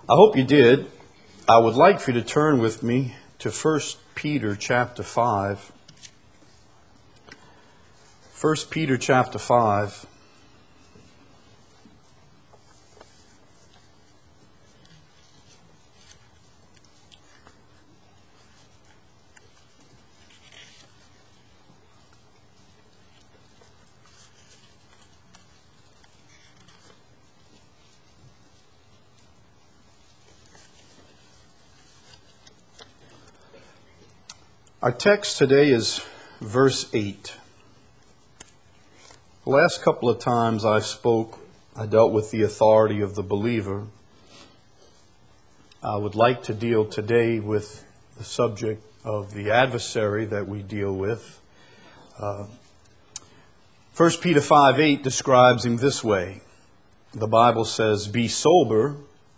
I hope you did. I would like for you to turn with me to 1 Peter chapter 5. 1 Peter chapter 5. Our text today is verse 8. The last couple of times I dealt with the authority of the believer. I would like to deal today with the subject of the adversary that we deal with. 1 Peter 5:8 describes him this way. The Bible says, "Be sober,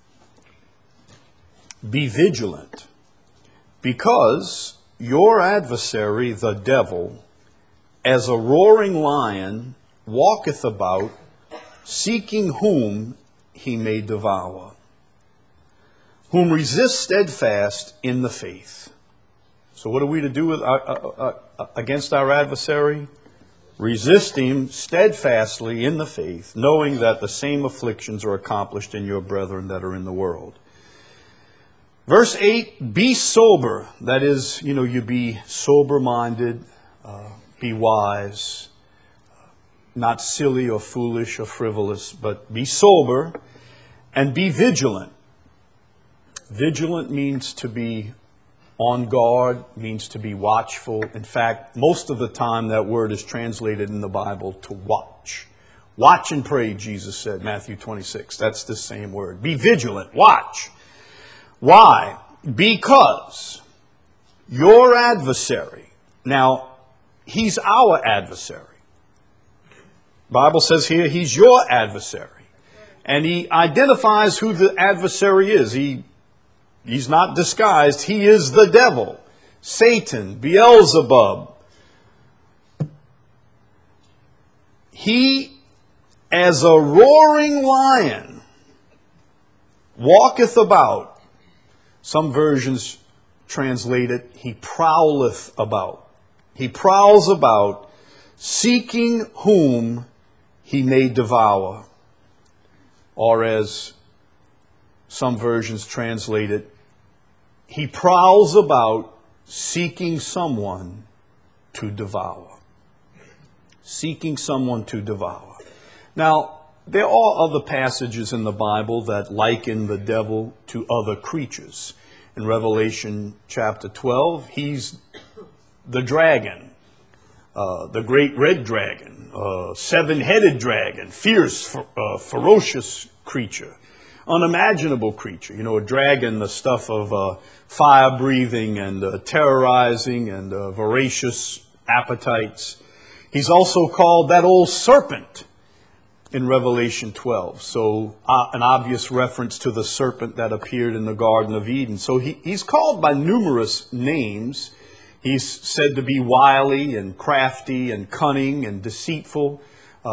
be vigilant, because your adversary, the devil, as a roaring lion, walketh about, seeking whom he may devour, whom resist steadfast in the faith." So what are we to do with against our adversary? Resist him steadfastly in the faith, knowing that the same afflictions are accomplished in your brethren that are in the world. Verse 8, be sober. That is, you be sober-minded, be wise, not silly or foolish or frivolous, but be sober and be vigilant. Vigilant means to be on guard, means to be watchful. In fact, most of the time that word is translated in the Bible to watch. Watch and pray, Jesus said, Matthew 26. That's the same word. Be vigilant, watch. Why? Because your adversary, now, he's our adversary. The Bible says here, he's your adversary. And he identifies who the adversary is. He's not disguised. He is the devil, Satan, Beelzebub. He, as a roaring lion, walketh about. Some versions translate it, he prowleth about. He prowls about, seeking whom he may devour. Or as some versions translate it, he prowls about, seeking someone to devour. Seeking someone to devour. Now, there are other passages in the Bible that liken the devil to other creatures. In Revelation chapter 12, he's the dragon, the great red dragon, seven-headed dragon, fierce, ferocious creature, unimaginable creature. A dragon, the stuff of fire-breathing and terrorizing and voracious appetites. He's also called that old serpent in Revelation 12. So an obvious reference to the serpent that appeared in the Garden of Eden. So he's called by numerous names. He's said to be wily and crafty and cunning and deceitful.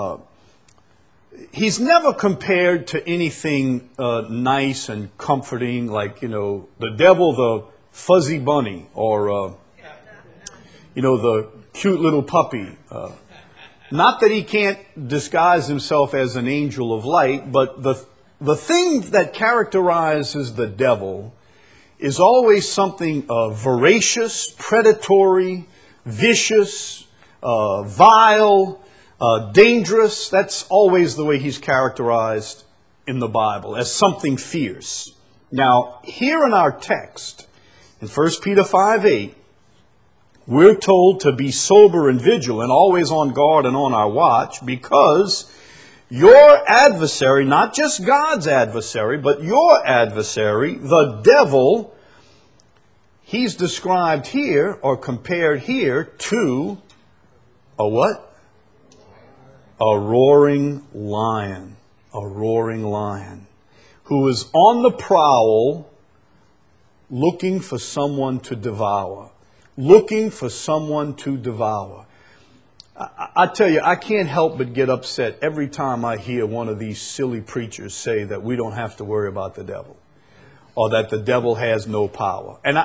He's never compared to anything nice and comforting like, the devil, the fuzzy bunny, or, the cute little puppy. Not that he can't disguise himself as an angel of light, but the thing that characterizes the devil is always something voracious, predatory, vicious, vile, dangerous. That's always the way he's characterized in the Bible, as something fierce. Now, here in our text, in 1 Peter 5:8, we're told to be sober and vigilant, always on guard and on our watch, because your adversary, not just God's adversary, but your adversary, the devil, he's described here or compared here to a what? A roaring lion. A roaring lion who is on the prowl looking for someone to devour. Looking for someone to devour. I tell you, I can't help but get upset every time I hear one of these silly preachers say that we don't have to worry about the devil. or that the devil has no power. And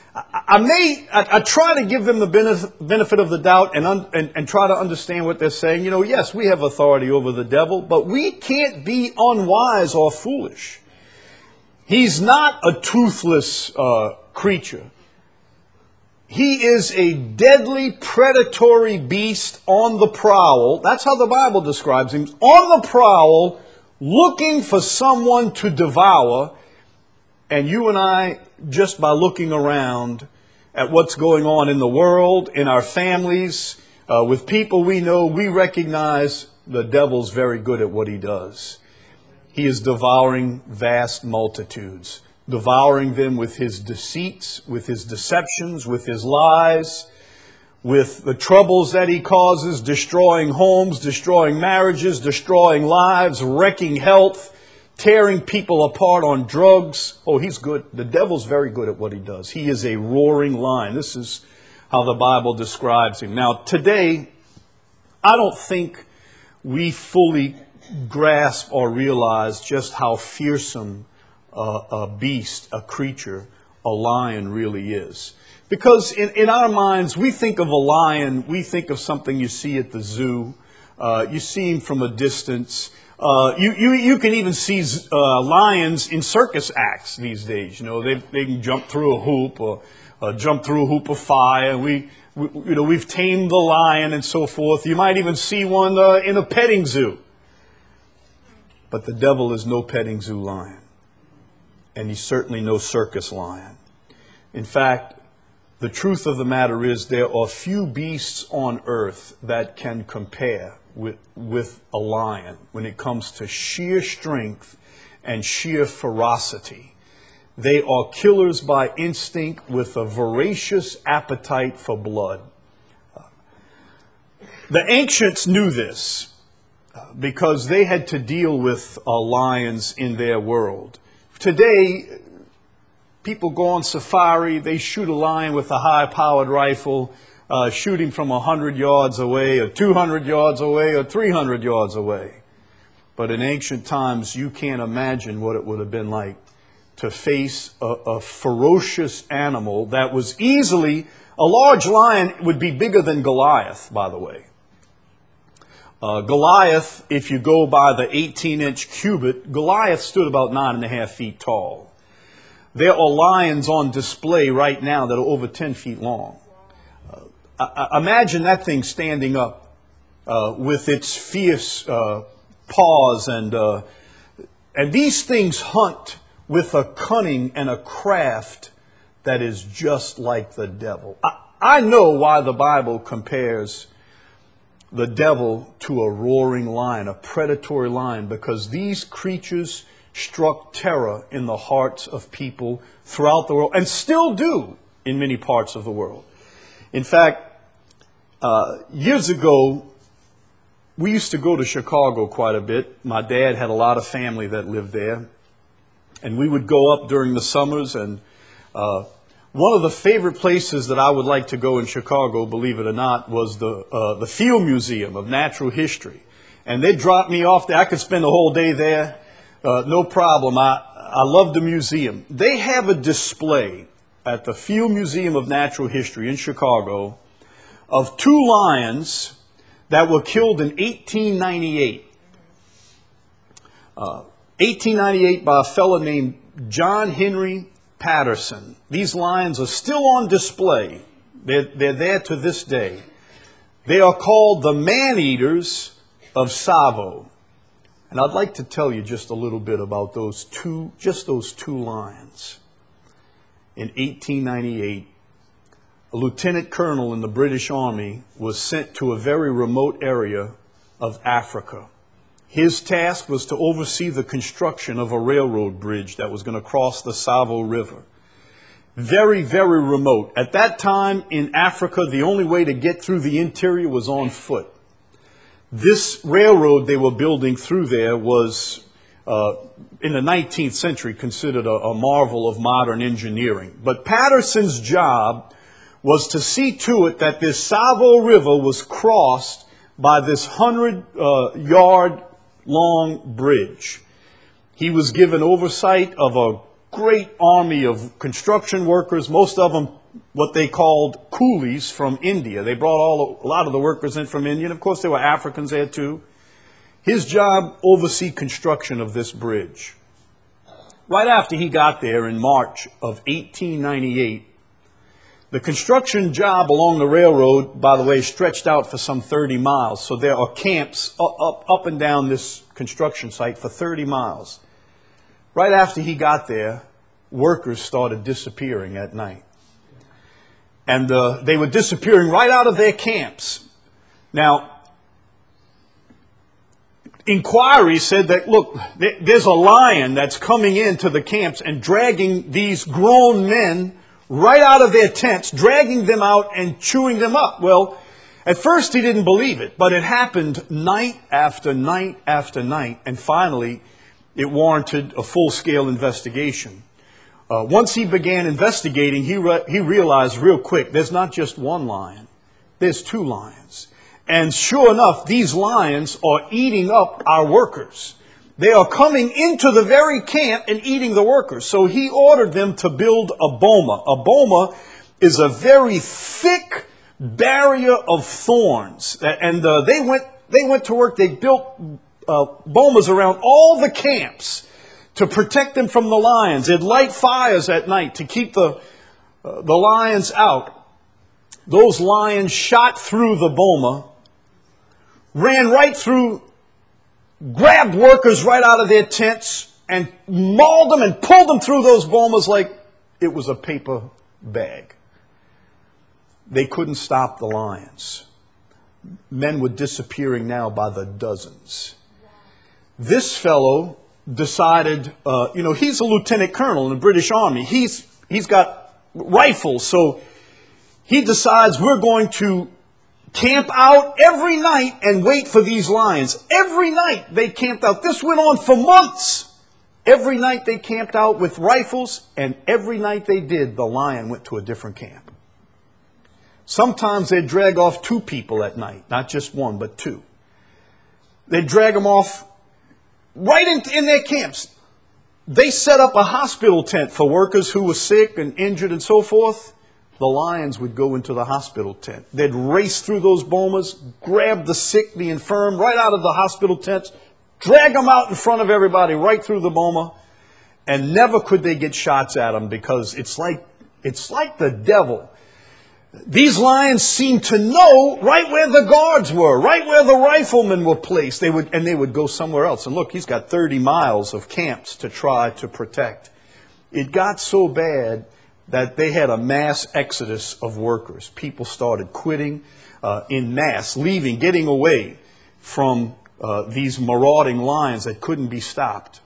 I try to give them the benefit of the doubt and try to understand what they're saying. You know, yes, we have authority over the devil, but we can't be unwise or foolish. He's not a toothless creature. He is a deadly, predatory beast on the prowl. That's how the Bible describes him. On the prowl, looking for someone to devour. And you and I, just by looking around at what's going on in the world, in our families, with people we know, we recognize the devil's very good at what he does. He is devouring vast multitudes, devouring them with his deceits, with his deceptions, with his lies, with the troubles that he causes, destroying homes, destroying marriages, destroying lives, wrecking health, tearing people apart on drugs. Oh, he's good. The devil's very good at what he does. He is a roaring lion. This is how the Bible describes him. Now, today, I don't think we fully grasp or realize just how fearsome a beast, a creature, a lion really is. Because in our minds, we think of a lion, we think of something you see at the zoo. You see him from a distance. You can even see lions in circus acts these days. You know, they can jump through a hoop or jump through a hoop of fire. We've tamed the lion and so forth. You might even see one in a petting zoo. But the devil is no petting zoo lion. And he's certainly no circus lion. In fact, the truth of the matter is there are few beasts on earth that can compare with a lion when it comes to sheer strength and sheer ferocity. They are killers by instinct with a voracious appetite for blood. The ancients knew this because they had to deal with lions in their world. Today, people go on safari, they shoot a lion with a high-powered rifle, shooting from 100 yards away, or 200 yards away, or 300 yards away. But in ancient times, you can't imagine what it would have been like to face a ferocious animal that was easily, a large lion would be bigger than Goliath, by the way. Goliath, if you go by the 18-inch cubit, Goliath stood about 9.5 feet tall. There are lions on display right now that are over 10 feet long. Imagine that thing standing up with its fierce paws, and these things hunt with a cunning and a craft that is just like the devil. I know why the Bible compares the devil to a roaring lion, a predatory lion, because these creatures struck terror in the hearts of people throughout the world, and still do in many parts of the world. In fact, years ago, we used to go to Chicago quite a bit. My dad had a lot of family that lived there, and we would go up during the summers, and one of the favorite places that I would like to go in Chicago, believe it or not, was the Field Museum of Natural History. And they'd drop me off there. I could spend the whole day there, no problem. I love the museum. They have a display at the Field Museum of Natural History in Chicago of 2 lions that were killed in 1898. 1898 by a fellow named John Henry Patterson. These lions are still on display. They're there to this day. They are called the man-eaters of Tsavo. And I'd like to tell you just a little bit about those two lions. In 1898, a lieutenant colonel in the British Army was sent to a very remote area of Africa. His task was to oversee the construction of a railroad bridge that was going to cross the Tsavo River. Very, very remote. At that time in Africa, the only way to get through the interior was on foot. This railroad they were building through there was, in the 19th century, considered a marvel of modern engineering. But Patterson's job was to see to it that this Tsavo River was crossed by this 100-yard long bridge. He was given oversight of a great army of construction workers, most of them what they called coolies from India. They brought a lot of the workers in from India, and of course there were Africans there too. His job, oversee construction of this bridge. Right after he got there in March of 1898, the construction job along the railroad, by the way, stretched out for some 30 miles. So there are camps up and down this construction site for 30 miles. Right after he got there, workers started disappearing at night. And they were disappearing right out of their camps. Now, inquiry said that, look, there's a lion that's coming into the camps and dragging these grown men right out of their tents, dragging them out and chewing them up. Well, at first he didn't believe it, but it happened night after night after night, and finally it warranted a full-scale investigation. Once he began investigating, he realized real quick, there's not just one lion, there's two lions. And sure enough, these lions are eating up our workers. They are coming into the very camp and eating the workers. So he ordered them to build a boma. A boma is a very thick barrier of thorns. And they went to work. They built bomas around all the camps to protect them from the lions. They'd light fires at night to keep the lions out. Those lions shot through the boma, ran right through, grabbed workers right out of their tents and mauled them and pulled them through those bomas like it was a paper bag. They couldn't stop the lions. Men were disappearing now by the dozens. This fellow decided, he's a lieutenant colonel in the British Army. He's got rifles, so he decides we're going to camp out every night and wait for these lions. Every night they camped out. This went on for months. Every night they camped out with rifles, and every night they did, the lion went to a different camp. Sometimes they'd drag off two people at night, not just one, but two. They'd drag them off right in their camps. They set up a hospital tent for workers who were sick and injured and so forth. The lions would go into the hospital tent. They'd race through those bomas, grab the sick, the infirm, right out of the hospital tents, drag them out in front of everybody, right through the boma, and never could they get shots at them because it's like the devil. These lions seemed to know right where the guards were, right where the riflemen were placed. They would go somewhere else. And look, he's got 30 miles of camps to try to protect. It got so bad that they had a mass exodus of workers. People started quitting in mass, leaving, getting away from these marauding lions that couldn't be stopped.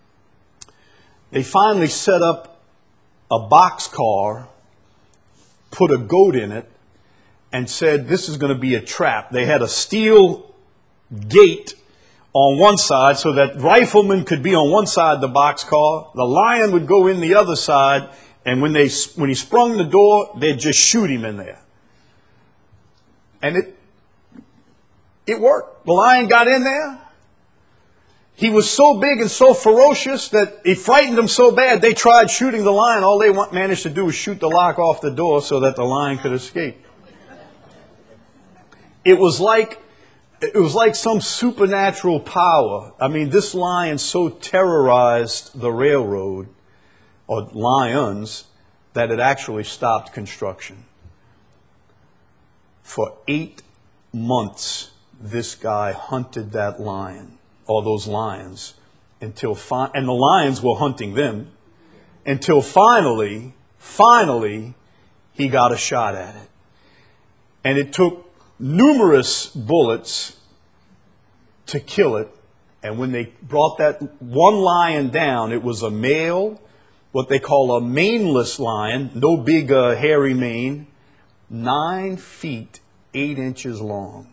They finally set up a boxcar, put a goat in it, and said this is going to be a trap. They had a steel gate on one side so that riflemen could be on one side of the boxcar. The lion would go in the other side, and when he sprung the door, they'd just shoot him in there. And it worked. The lion got in there. He was so big and so ferocious that it frightened them so bad, they tried shooting the lion. All they managed to do was shoot the lock off the door so that the lion could escape. It was like some supernatural power. I mean, this lion so terrorized the railroad, or lions, that it actually stopped construction. For 8 months, this guy hunted that lion, or those lions, and the lions were hunting them, until finally, he got a shot at it. And it took numerous bullets to kill it. And when they brought that one lion down, it was a male, what they call a maneless lion, no big hairy mane, 9 feet, 8 inches long.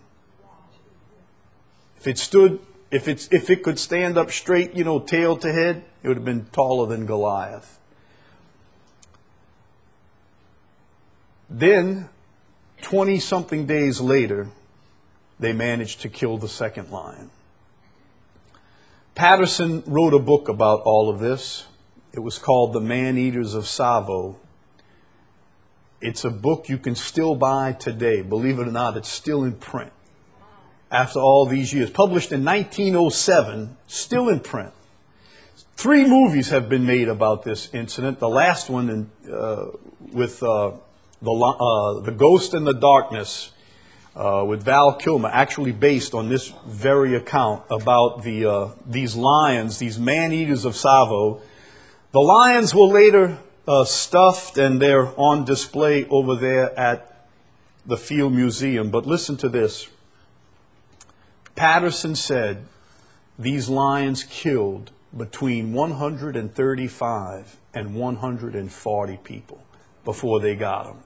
If it could stand up straight, tail to head, it would have been taller than Goliath. Then, 20-something days later, they managed to kill the second lion. Patterson wrote a book about all of this. It was called The Man-Eaters of Tsavo. It's a book you can still buy today. Believe it or not, it's still in print after all these years. Published in 1907, still in print. 3 movies have been made about this incident. The last one with The Ghost in the Darkness with Val Kilmer, actually based on this very account about these lions, these man-eaters of Tsavo. The lions were later stuffed, and they're on display over there at the Field Museum. But listen to this. Patterson said these lions killed between 135 and 140 people before they got them.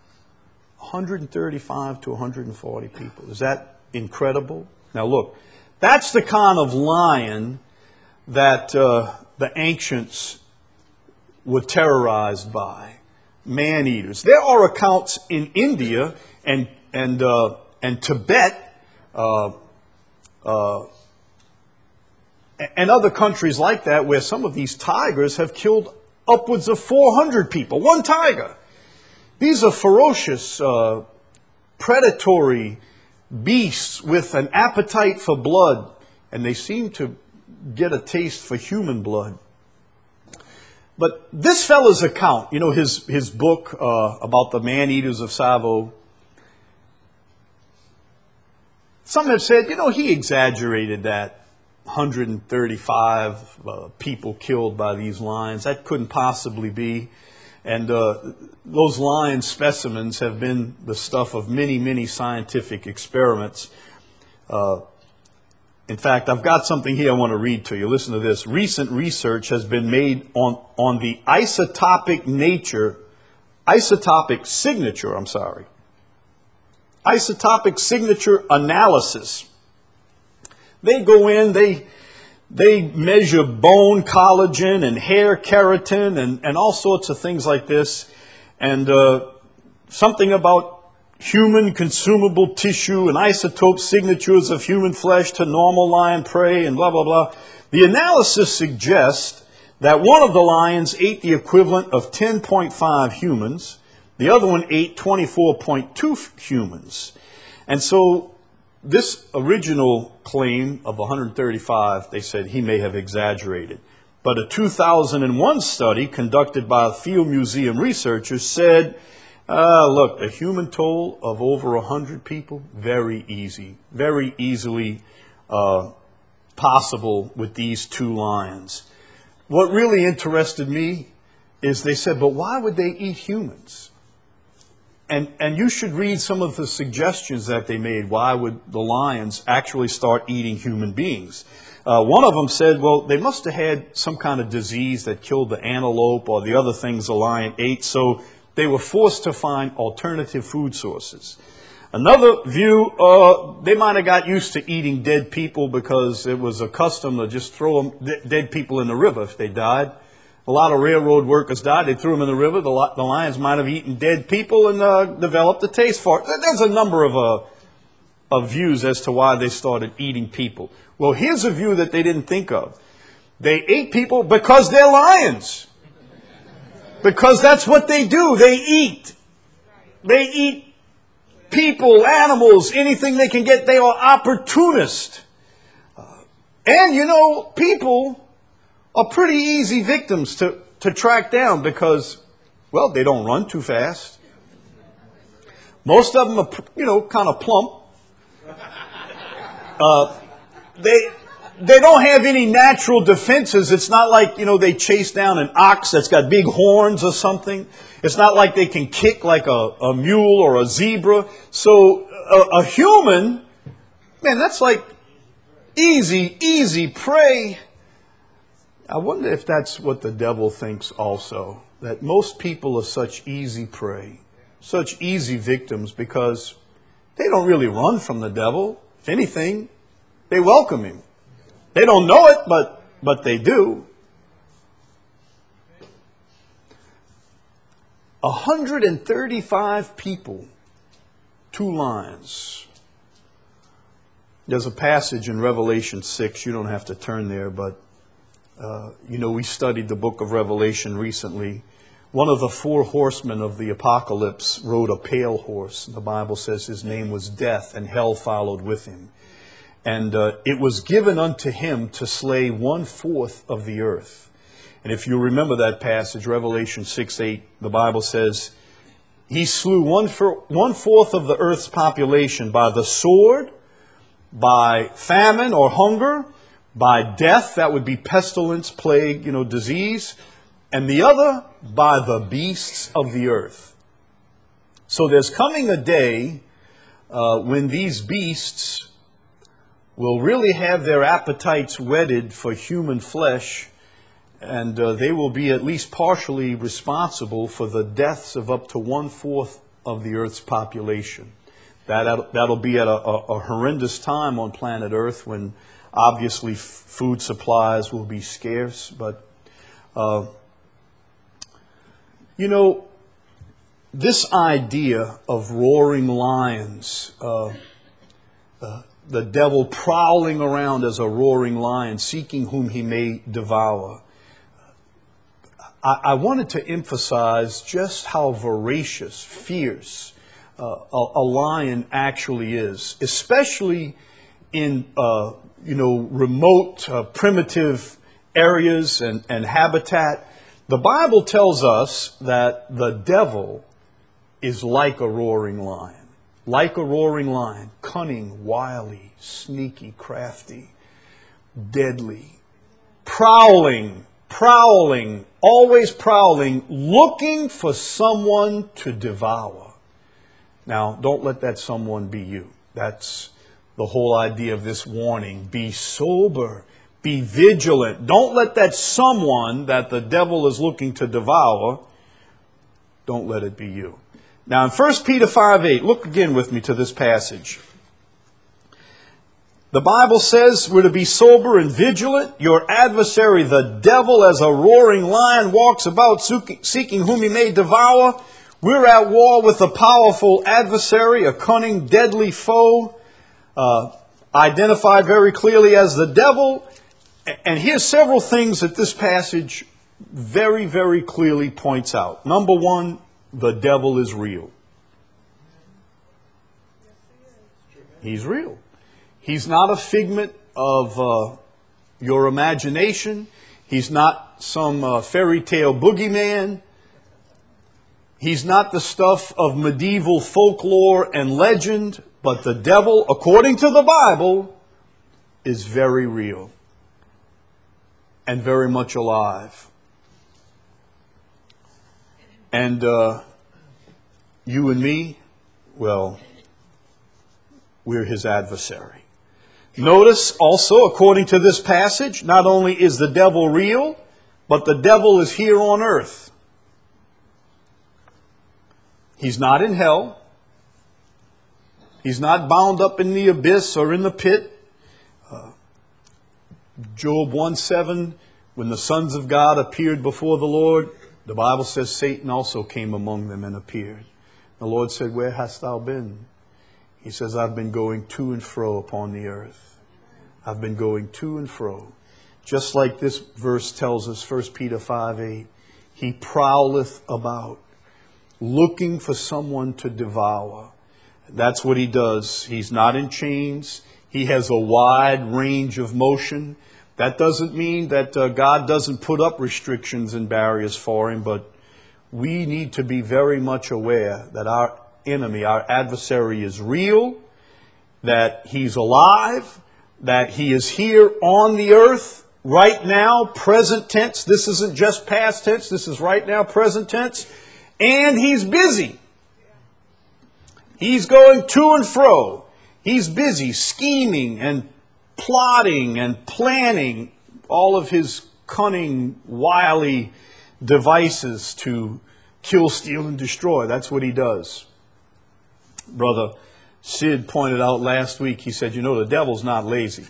135 to 140 people. Is that incredible? Now look, that's the kind of lion that the ancients were terrorized by. Man-eaters. There are accounts in India and Tibet and other countries like that where some of these tigers have killed upwards of 400 people. One tiger. These are ferocious, predatory beasts with an appetite for blood, and they seem to get a taste for human blood. But this fellow's account, you know, his book about the man-eaters of Tsavo, some have said, you know, he exaggerated that 135 people killed by these lions. That couldn't possibly be. And those lion specimens have been the stuff of many, many scientific experiments. In fact, I've got something here I want to read to you. Listen to this. Recent research has been made on the isotopic signature analysis. They go in, they measure bone collagen and hair keratin and all sorts of things like this. And something about human consumable tissue and isotope signatures of human flesh to normal lion prey and blah, blah, blah. The analysis suggests that one of the lions ate the equivalent of 10.5 humans. The other one ate 24.2 humans. And so this original claim of 135, they said he may have exaggerated. But a 2001 study conducted by Field Museum researchers said, look, a human toll of over 100 people, very easily possible with these 2 lions. What really interested me is they said, but why would they eat humans? And you should read some of the suggestions that they made. Why would the lions actually start eating human beings? One of them said, well, they must have had some kind of disease that killed the antelope or the other things the lion ate, so they were forced to find alternative food sources. Another view, they might have got used to eating dead people because it was a custom to just throw dead people in the river if they died. A lot of railroad workers died. They threw them in the river. The lions might have eaten dead people and developed a taste for it. There's a number of views as to why they started eating people. Well, here's a view that they didn't think of. They ate people because they're lions. Because that's what they do. They eat. They eat people, animals, anything they can get. They are opportunists. And, you know, people are pretty easy victims to track down because, well, they don't run too fast. Most of them are, you know, kind of plump. They don't have any natural defenses. It's not like, you know, they chase down an ox that's got big horns or something. It's not like they can kick like a mule or a zebra. So a human, man, that's like easy prey. I wonder if that's what the devil thinks also, that most people are such easy prey, such easy victims because they don't really run from the devil. If anything, they welcome him. They don't know it, but they do. 135 people, 2 lions. There's a passage in Revelation 6, you don't have to turn there, but We studied the book of Revelation recently. One of the four horsemen of the apocalypse rode a pale horse. The Bible says his name was Death, and hell followed with him. And it was given unto him to slay 1/4 of the earth. And if you remember that passage, Revelation 6:8, the Bible says, he slew 1/4 of the earth's population by the sword, by famine or hunger, by death, that would be pestilence, plague, disease, and the other by the beasts of the earth. So there's coming a day when these beasts will really have their appetites whetted for human flesh, and they will be at least partially responsible for the deaths of up to 1/4 of the earth's population. That'll be at a horrendous time on planet Earth when obviously food supplies will be scarce. But, this idea of roaring lions, the devil prowling around as a roaring lion, seeking whom he may devour. I wanted to emphasize just how voracious, fierce a lion actually is, especially in remote, primitive areas and habitat. The Bible tells us that the devil is like a roaring lion, cunning, wily, sneaky, crafty, deadly, prowling, always prowling, looking for someone to devour. Now, don't let that someone be you. That's the whole idea of this warning. Be sober, be vigilant. Don't let that someone that the devil is looking to devour, don't let it be you. Now, in 1 Peter 5:8, look again with me to this passage. The Bible says we're to be sober and vigilant. Your adversary, the devil, as a roaring lion, walks about seeking whom he may devour. We're at war with a powerful adversary, a cunning, deadly foe, identified very clearly as the devil. And here's several things that this passage very, very clearly points out. Number one, the devil is real. He's real. He's not a figment of your imagination. He's not some fairy tale boogeyman. He's not the stuff of medieval folklore and legend. But the devil, according to the Bible, is very real and very much alive. And you and me, well, we're his adversary. Notice also, according to this passage, not only is the devil real, but the devil is here on earth. He's not in hell. He's not bound up in the abyss or in the pit. Job 1:7, when the sons of God appeared before the Lord, the Bible says Satan also came among them and appeared. The Lord said, "Where hast thou been?" He says, "I've been going to and fro upon the earth." I've been going to and fro. Just like this verse tells us, 1 Peter 5:8, he prowleth about, looking for someone to devour. That's what he does. He's not in chains. He has a wide range of motion. That doesn't mean that God doesn't put up restrictions and barriers for him, but we need to be very much aware that our enemy, our adversary, is real, that he's alive, that he is here on the earth right now, present tense. This isn't just past tense. This is right now, present tense. And he's busy. He's going to and fro. He's busy scheming and plotting and planning all of his cunning, wily devices to kill, steal, and destroy. That's what he does. Brother Sid pointed out last week, he said, the devil's not lazy.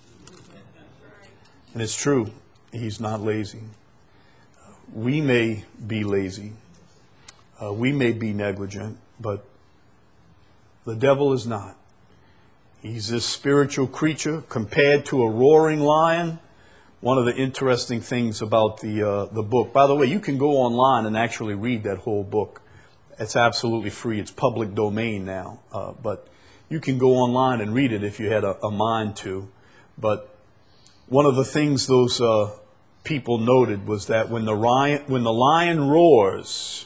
And it's true. He's not lazy. We may be lazy. We may be negligent, but the devil is not. He's this spiritual creature compared to a roaring lion, One of the interesting things about the book, by the way, you can go online and actually read that whole book. It's absolutely free. It's public domain now, but you can go online and read it if you had a mind to. But one of the things those people noted was that when the lion roars,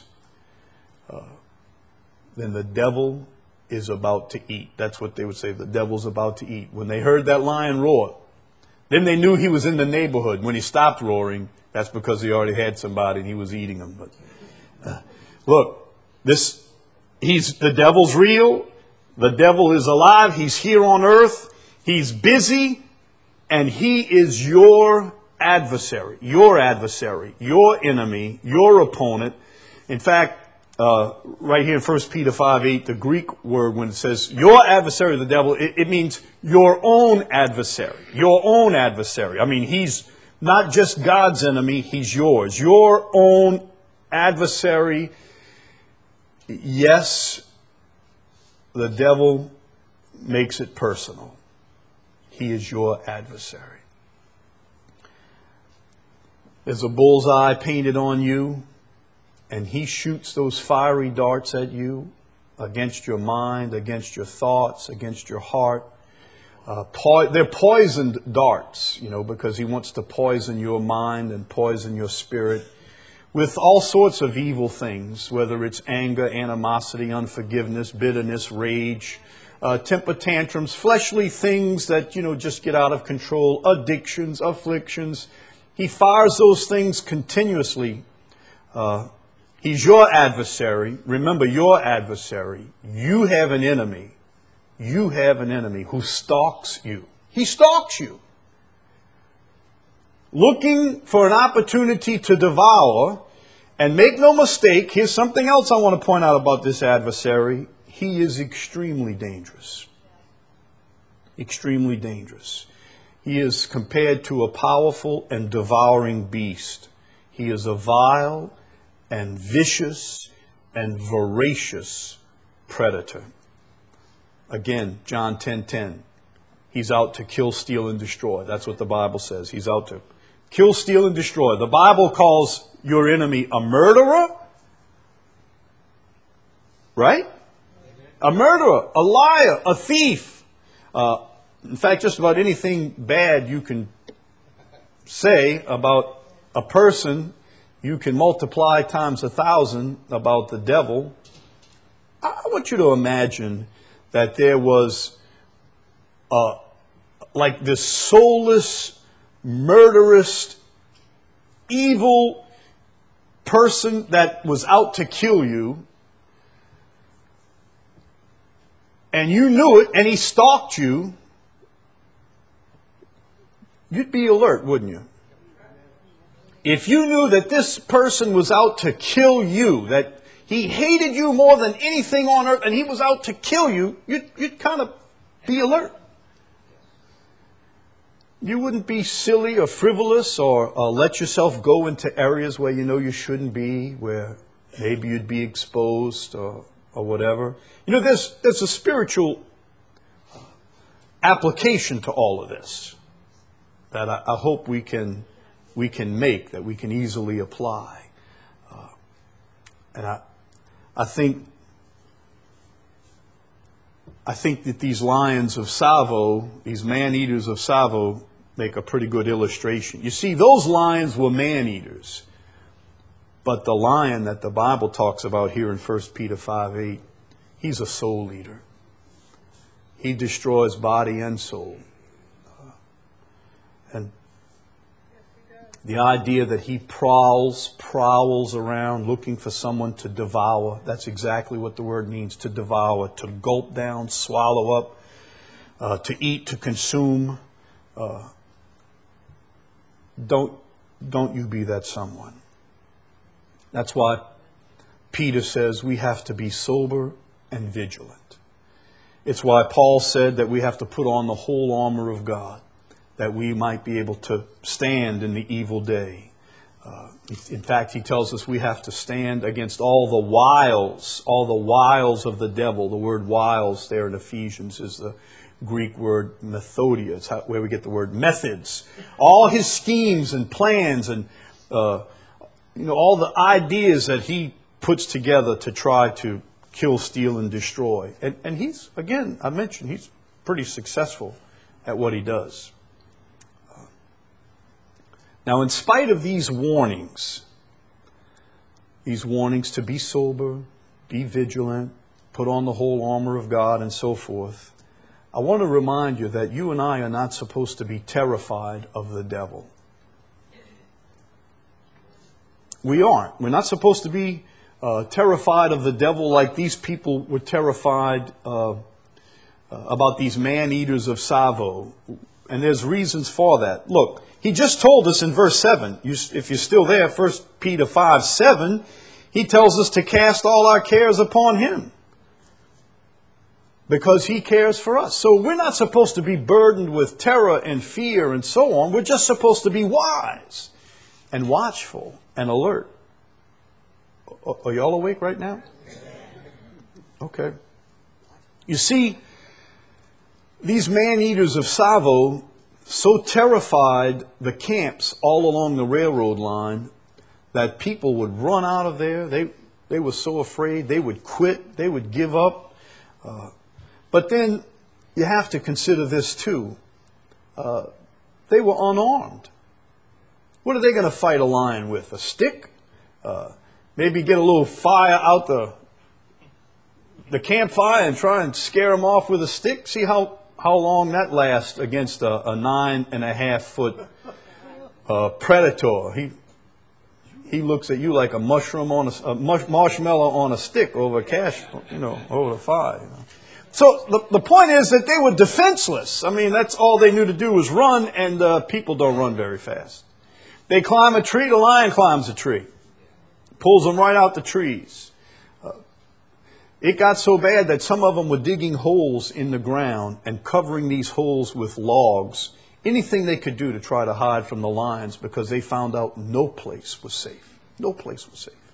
then the devil is about to eat. That's what they would say. The devil's about to eat. When they heard that lion roar, then they knew he was in the neighborhood. When he stopped roaring, that's because he already had somebody and he was eating them. But look, the devil's real. The devil is alive. He's here on earth. He's busy, and he is your adversary, your enemy, your opponent. In fact, right here in 1 Peter 5:8, the Greek word, when it says your adversary, the devil, it means your own adversary. Your own adversary. I mean, he's not just God's enemy, he's yours. Your own adversary. Yes, the devil makes it personal. He is your adversary. There's a bullseye painted on you, and he shoots those fiery darts at you against your mind, against your thoughts, against your heart. They're poisoned darts, because he wants to poison your mind and poison your spirit with all sorts of evil things, whether it's anger, animosity, unforgiveness, bitterness, rage, temper tantrums, fleshly things that, just get out of control, addictions, afflictions. He fires those things continuously. He's your adversary. Remember, your adversary. You have an enemy. You have an enemy who stalks you. He stalks you, looking for an opportunity to devour. And make no mistake, here's something else I want to point out about this adversary. He is extremely dangerous. Extremely dangerous. He is compared to a powerful and devouring beast. He is a vile and vicious and voracious predator. Again, John 10:10. He's out to kill, steal, and destroy. That's what the Bible says. He's out to kill, steal, and destroy. The Bible calls your enemy a murderer. Right? A murderer, a liar, a thief. In fact, just about anything bad you can say about a person, you can multiply times 1,000 about the devil. I want you to imagine that there was like this soulless, murderous, evil person that was out to kill you, and you knew it, and he stalked you. You'd be alert, wouldn't you? If you knew that this person was out to kill you, that he hated you more than anything on earth, and he was out to kill you, you'd kind of be alert. You wouldn't be silly or frivolous or let yourself go into areas where you know you shouldn't be, where maybe you'd be exposed or whatever. There's a spiritual application to all of this that I hope we can make, that we can easily apply. And I think that these lions of Tsavo, these man-eaters of Tsavo, make a pretty good illustration. You see, those lions were man-eaters. But the lion that the Bible talks about here in 1 Peter 5:8, he's a soul eater. He destroys body and soul. And the idea that he prowls around looking for someone to devour, that's exactly what the word means, to devour, to gulp down, swallow up, to eat, to consume. Don't you be that someone. That's why Peter says we have to be sober and vigilant. It's why Paul said that we have to put on the whole armor of God, that we might be able to stand in the evil day. In fact, he tells us we have to stand against all the wiles of the devil. The word wiles there in Ephesians is the Greek word methodia. It's where we get the word methods. All his schemes and plans and all the ideas that he puts together to try to kill, steal, and destroy. And he's, again, I mentioned, he's pretty successful at what he does. Now, in spite of these warnings to be sober, be vigilant, put on the whole armor of God, and so forth, I want to remind you that you and I are not supposed to be terrified of the devil. We aren't. We're not supposed to be terrified of the devil like these people were terrified about these man-eaters of Savo. And there's reasons for that. Look, he just told us in verse 7, if you're still there, 1 Peter 5:7, he tells us to cast all our cares upon him because he cares for us. So we're not supposed to be burdened with terror and fear and so on. We're just supposed to be wise and watchful and alert. Are y'all awake right now? Okay. You see, these man-eaters of Savo so terrified the camps all along the railroad line that people would run out of there. They were so afraid they would quit, they would give up. But then you have to consider this too. They were unarmed. What are they going to fight a lion with? A stick? Maybe get a little fire out the campfire and try and scare them off with a stick? See how long that lasts against a 9.5 foot predator. He looks at you like a mushroom on a marshmallow on a stick over over the fire. So the point is that they were defenseless. I mean, that's all they knew to do was run, and people don't run very fast. They climb a tree, the lion climbs a tree. Pulls them right out the trees. It got so bad that some of them were digging holes in the ground and covering these holes with logs. Anything they could do to try to hide from the lions because they found out no place was safe. No place was safe.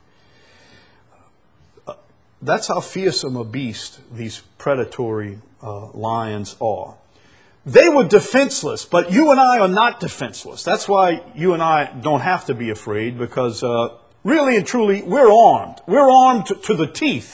That's how fearsome a beast these predatory lions are. They were defenseless, but you and I are not defenseless. That's why you and I don't have to be afraid because really and truly we're armed. We're armed to the teeth.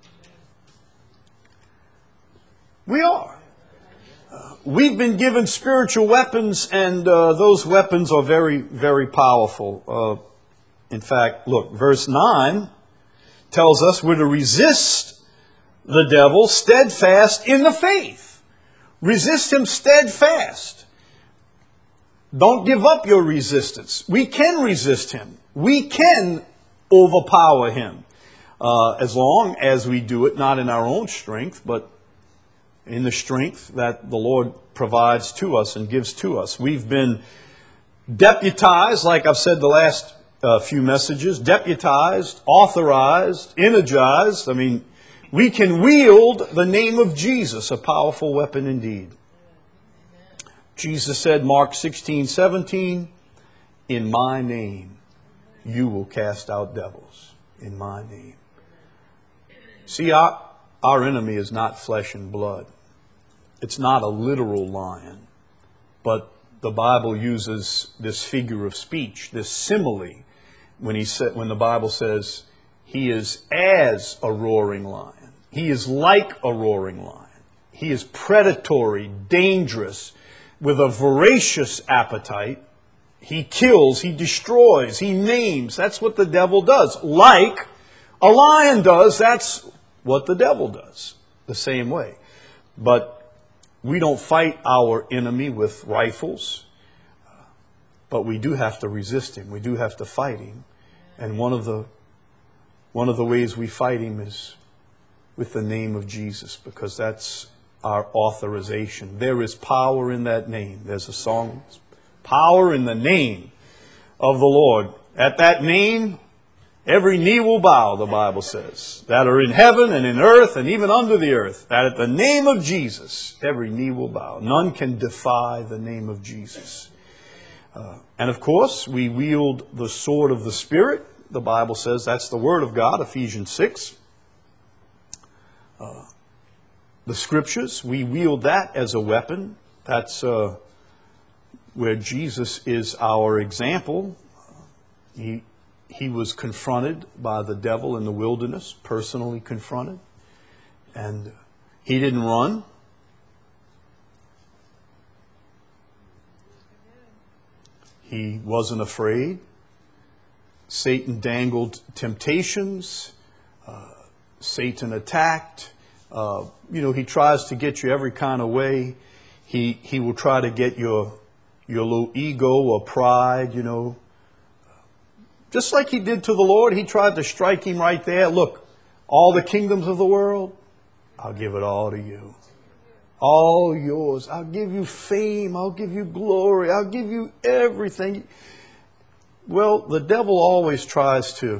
We are. We've been given spiritual weapons, and those weapons are very, very powerful. In fact, look, verse 9 tells us we're to resist the devil steadfast in the faith. Resist him steadfast. Don't give up your resistance. We can resist him. We can overpower him as long as we do it not in our own strength, but in the strength that the Lord provides to us and gives to us. We've been deputized, like I've said the last few messages, deputized, authorized, energized. I mean, we can wield the name of Jesus, a powerful weapon indeed. Jesus said, Mark 16:17, in my name you will cast out devils. In my name. See, our enemy is not flesh and blood. It's not a literal lion, but the Bible uses this figure of speech, this simile, when the Bible says he is as a roaring lion. He is like a roaring lion. He is predatory, dangerous, with a voracious appetite. He kills, he destroys, he maims. That's what the devil does. Like a lion does, that's what the devil does. The same way. But we don't fight our enemy with rifles, but we do have to resist him. We do have to fight him. And one of the ways we fight him is with the name of Jesus, because that's our authorization. There is power in that name. There's a song, power in the name of the Lord. At that name, every knee will bow, the Bible says, that are in heaven and in earth and even under the earth, that at the name of Jesus, every knee will bow. None can defy the name of Jesus. And of course, we wield the sword of the Spirit. The Bible says that's the Word of God, Ephesians 6. the Scriptures. We wield that as a weapon. That's where Jesus is our example. He was confronted by the devil in the wilderness, personally confronted. And he didn't run. He wasn't afraid. Satan dangled temptations. Satan attacked. He tries to get you every kind of way. He will try to get your little ego or pride, Just like he did to the Lord, he tried to strike him right there. Look, all the kingdoms of the world, I'll give it all to you. All yours. I'll give you fame. I'll give you glory. I'll give you everything. Well, the devil always tries to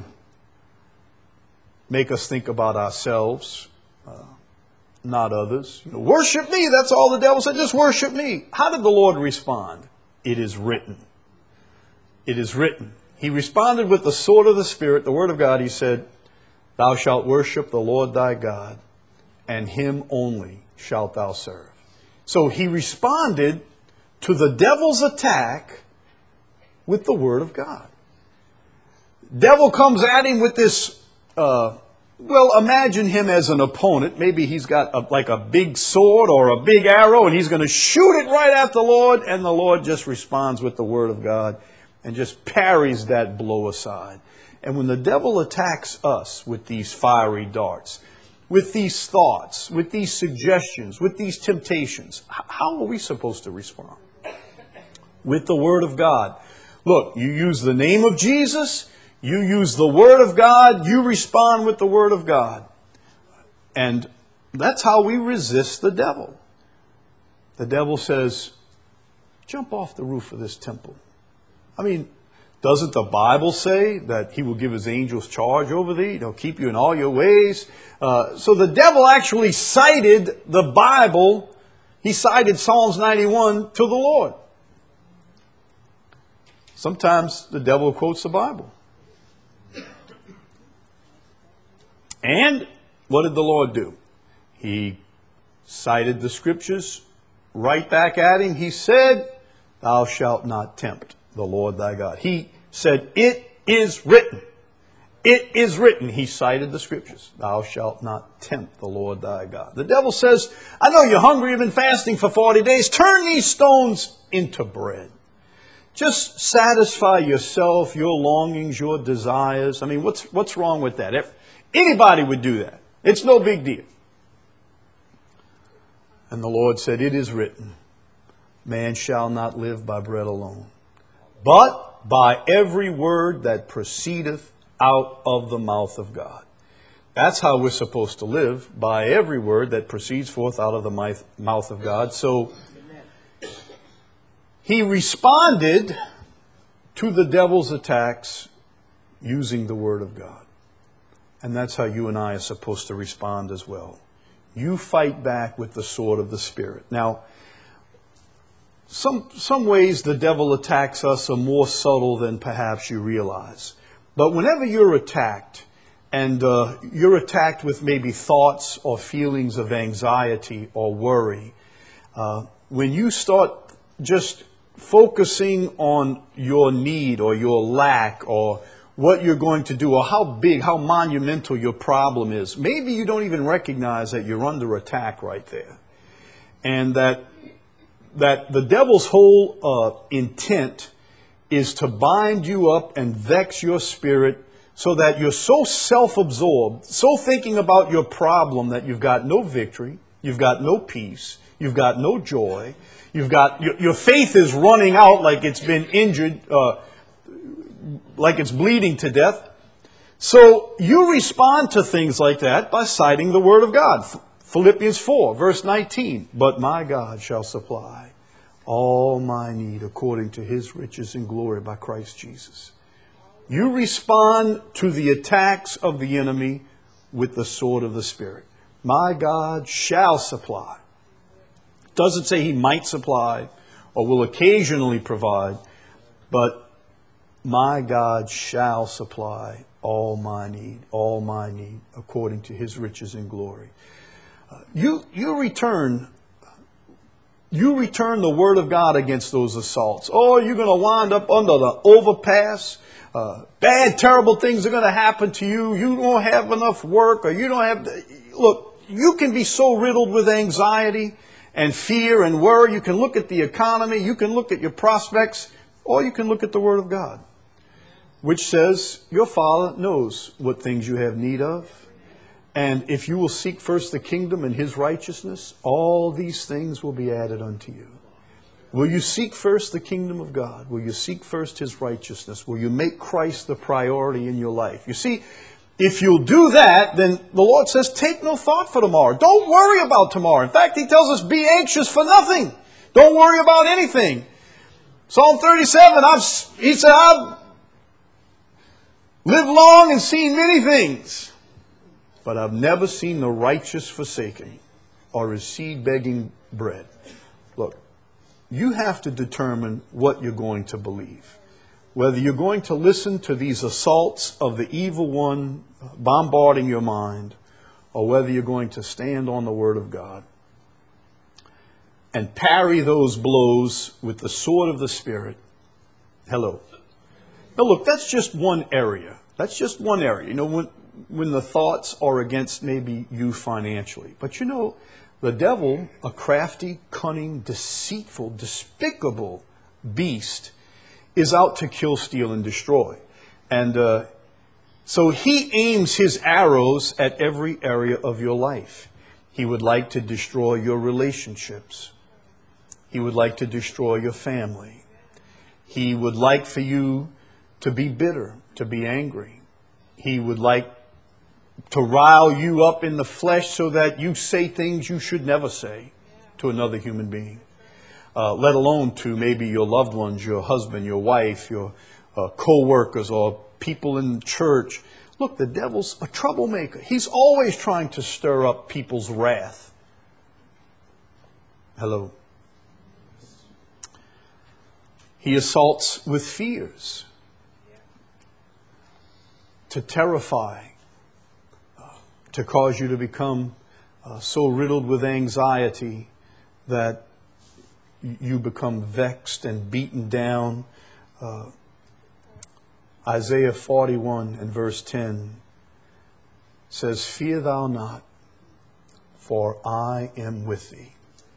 make us think about ourselves, not others. Worship me. That's all the devil said. Just worship me. How did the Lord respond? It is written. It is written. He responded with the sword of the Spirit, the word of God. He said, thou shalt worship the Lord thy God, and him only shalt thou serve. So he responded to the devil's attack with the word of God. Devil comes at him with this, imagine him as an opponent. Maybe he's got a big sword or a big arrow, and he's going to shoot it right at the Lord, and the Lord just responds with the word of God and just parries that blow aside. And when the devil attacks us with these fiery darts, with these thoughts, with these suggestions, with these temptations, how are we supposed to respond? With the word of God. Look, you use the name of Jesus, you use the word of God, you respond with the word of God. And that's how we resist the devil. The devil says, jump off the roof of this temple. I mean, doesn't the Bible say that he will give his angels charge over thee? They'll keep you in all your ways. So the devil actually cited the Bible. He cited Psalms 91 to the Lord. Sometimes the devil quotes the Bible. And what did the Lord do? He cited the Scriptures right back at him. He said, thou shalt not tempt the Lord thy God. He said, it is written. It is written. He cited the Scriptures. Thou shalt not tempt the Lord thy God. The devil says, I know you're hungry. You've been fasting for 40 days. Turn these stones into bread. Just satisfy yourself, your longings, your desires. I mean, what's wrong with that? If anybody would do that. It's no big deal. And the Lord said, it is written, man shall not live by bread alone, but by every word that proceedeth out of the mouth of God. That's how we're supposed to live, by every word that proceeds forth out of the mouth of God. So he responded to the devil's attacks using the word of God. And that's how you and I are supposed to respond as well. You fight back with the sword of the Spirit. Now, some ways the devil attacks us are more subtle than perhaps you realize. But whenever you're attacked, and you're attacked with maybe thoughts or feelings of anxiety or worry, when you start just focusing on your need or your lack or what you're going to do or how big, how monumental your problem is, maybe you don't even recognize that you're under attack right there. And that the devil's whole intent is to bind you up and vex your spirit so that you're so self-absorbed, so thinking about your problem that you've got no victory, you've got no peace, you've got no joy, you've got your faith is running out like it's been injured, like it's bleeding to death. So you respond to things like that by citing the Word of God. Philippians 4, verse 19. But my God shall supply all my need according to His riches and glory by Christ Jesus. You respond to the attacks of the enemy with the sword of the Spirit. My God shall supply. It doesn't say He might supply or will occasionally provide, but my God shall supply all my need according to His riches and glory. You return the word of God against those assaults. Oh, you're going to wind up under the overpass. Bad, terrible things are going to happen to you. You don't have enough work, or you don't have... Look, you can be so riddled with anxiety and fear and worry. You can look at the economy. You can look at your prospects. Or you can look at the Word of God, which says your Father knows what things you have need of. And if you will seek first the kingdom and His righteousness, all these things will be added unto you. Will you seek first the kingdom of God? Will you seek first His righteousness? Will you make Christ the priority in your life? You see, if you'll do that, then the Lord says, take no thought for tomorrow. Don't worry about tomorrow. In fact, He tells us, be anxious for nothing. Don't worry about anything. Psalm 37, he said, I've lived long and seen many things, but I've never seen the righteous forsaken or his seed begging bread. Look, you have to determine what you're going to believe. Whether you're going to listen to these assaults of the evil one bombarding your mind, or whether you're going to stand on the Word of God and parry those blows with the sword of the Spirit. Hello. Now look, that's just one area. That's just one area. You know, when the thoughts are against maybe you financially. But you know, the devil, a crafty, cunning, deceitful, despicable beast, is out to kill, steal, and destroy. And so he aims his arrows at every area of your life. He would like to destroy your relationships. He would like to destroy your family. He would like for you to be bitter, to be angry. He would like to rile you up in the flesh so that you say things you should never say to another human being. Let alone to maybe your loved ones, your husband, your wife, your co-workers, or people in church. Look, the devil's a troublemaker. He's always trying to stir up people's wrath. Hello. He assaults with fears to terrify, to cause you to become so riddled with anxiety that you become vexed and beaten down. Isaiah 41 and verse 10 says, fear thou not, for I am with thee.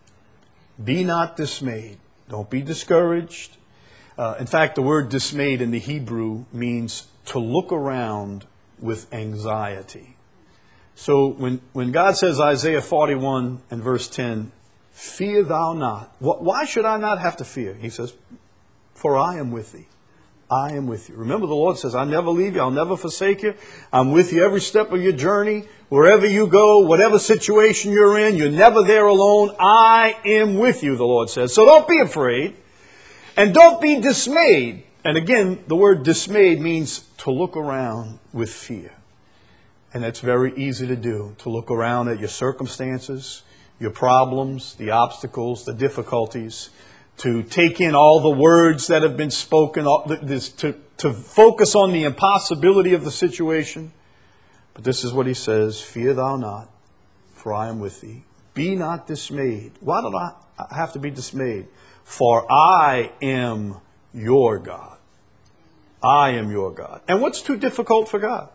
Be not dismayed. Don't be discouraged. In fact, the word dismayed in the Hebrew means to look around with anxiety. So when God says, Isaiah 41 and verse 10, fear thou not. Why should I not have to fear? He says, for I am with thee. I am with you. Remember, the Lord says, I'll never leave you. I'll never forsake you. I'm with you every step of your journey. Wherever you go, whatever situation you're in, you're never there alone. I am with you, the Lord says. So don't be afraid. And don't be dismayed. And again, the word dismayed means to look around with fear. And it's very easy to do, to look around at your circumstances, your problems, the obstacles, the difficulties, to take in all the words that have been spoken, to focus on the impossibility of the situation. But this is what he says, fear thou not, for I am with thee. Be not dismayed. Why do I have to be dismayed? For I am your God. I am your God. And what's too difficult for God?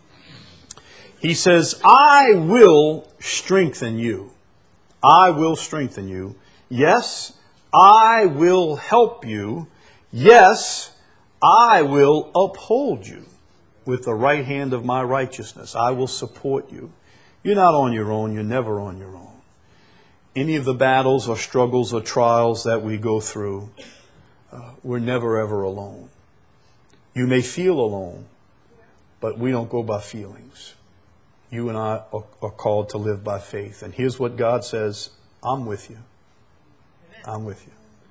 He says, I will strengthen you. I will strengthen you. Yes, I will help you. Yes, I will uphold you with the right hand of my righteousness. I will support you. You're not on your own. You're never on your own. Any of the battles or struggles or trials that we go through, we're never ever alone. You may feel alone, but we don't go by feelings. You and I are called to live by faith. And here's what God says, I'm with you. I'm with you.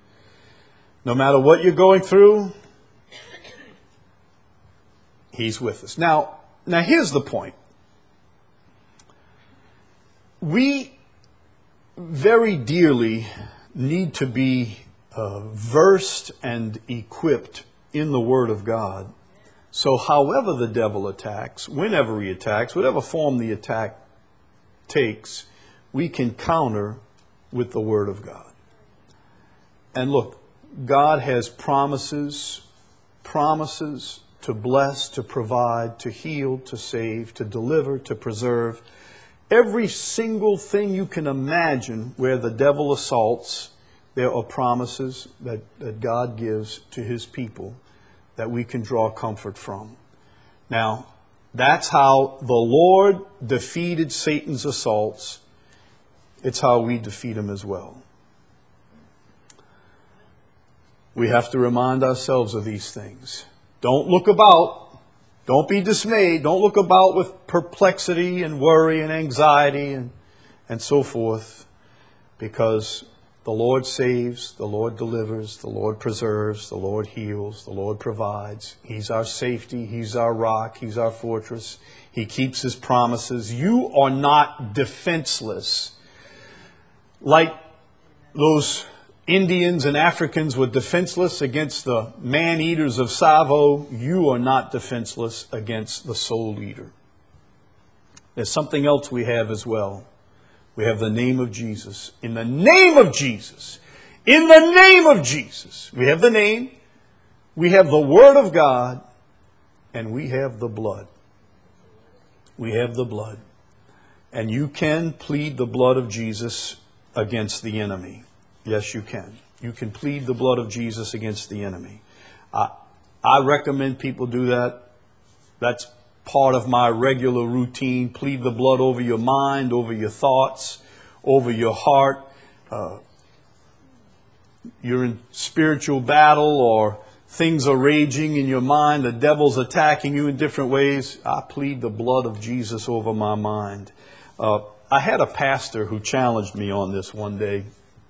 No matter what you're going through, He's with us. Now here's the point. We very dearly need to be versed and equipped in the Word of God. So however the devil attacks, whenever he attacks, whatever form the attack takes, we can counter with the Word of God. And look, God has promises to bless, to provide, to heal, to save, to deliver, to preserve. Every single thing you can imagine where the devil assaults, there are promises that God gives to His people that we can draw comfort from. Now, that's how the Lord defeated Satan's assaults. It's how we defeat him as well. We have to remind ourselves of these things. Don't look about. Don't be dismayed. Don't look about with perplexity and worry and anxiety and so forth. Because the Lord saves, the Lord delivers, the Lord preserves, the Lord heals, the Lord provides. He's our safety. He's our rock. He's our fortress. He keeps His promises. You are not defenseless. Like those Indians and Africans were defenseless against the man-eaters of Savo, you are not defenseless against the soul eater. There's something else we have as well. We have the name of Jesus. In the name of Jesus. In the name of Jesus. We have the name. We have the Word of God. And we have the blood. We have the blood. And you can plead the blood of Jesus against the enemy. Yes, you can. You can plead the blood of Jesus against the enemy. I recommend people do that. That's part of my regular routine. Plead the blood over your mind, over your thoughts, over your heart. You're in spiritual battle or things are raging in your mind. The devil's attacking you in different ways. I plead the blood of Jesus over my mind. I had a pastor who challenged me on this one day.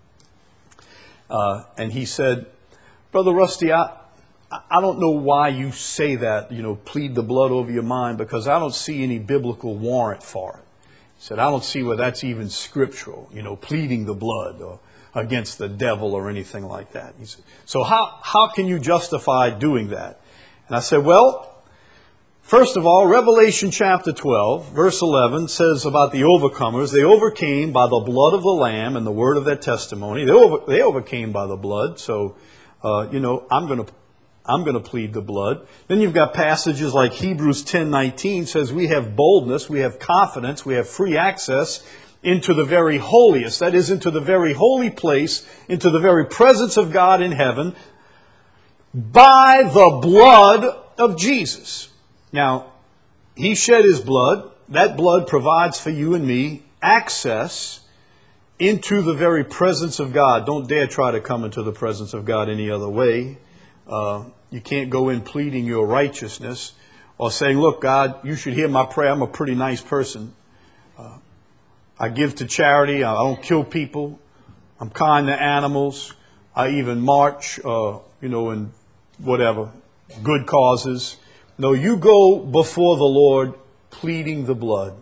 And he said, Brother Rusty, I don't know why you say that, plead the blood over your mind, because I don't see any biblical warrant for it. He said, I don't see where that's even scriptural, pleading the blood or against the devil or anything like that. He said, so how can you justify doing that? And I said, well, first of all, Revelation chapter 12, verse 11 says about the overcomers, they overcame by the blood of the Lamb and the word of their testimony. They overcame by the blood. So, I'm going to plead the blood. Then you've got passages like Hebrews 10:19 says we have boldness, we have confidence, we have free access into the very holiest. That is, into the very holy place, into the very presence of God in heaven by the blood of Jesus. Now, He shed His blood. That blood provides for you and me access into the very presence of God. Don't dare try to come into the presence of God any other way. You can't go in pleading your righteousness or saying, look, God, you should hear my prayer. I'm a pretty nice person. I give to charity. I don't kill people. I'm kind to animals. I even march, in whatever, good causes. No, you go before the Lord pleading the blood.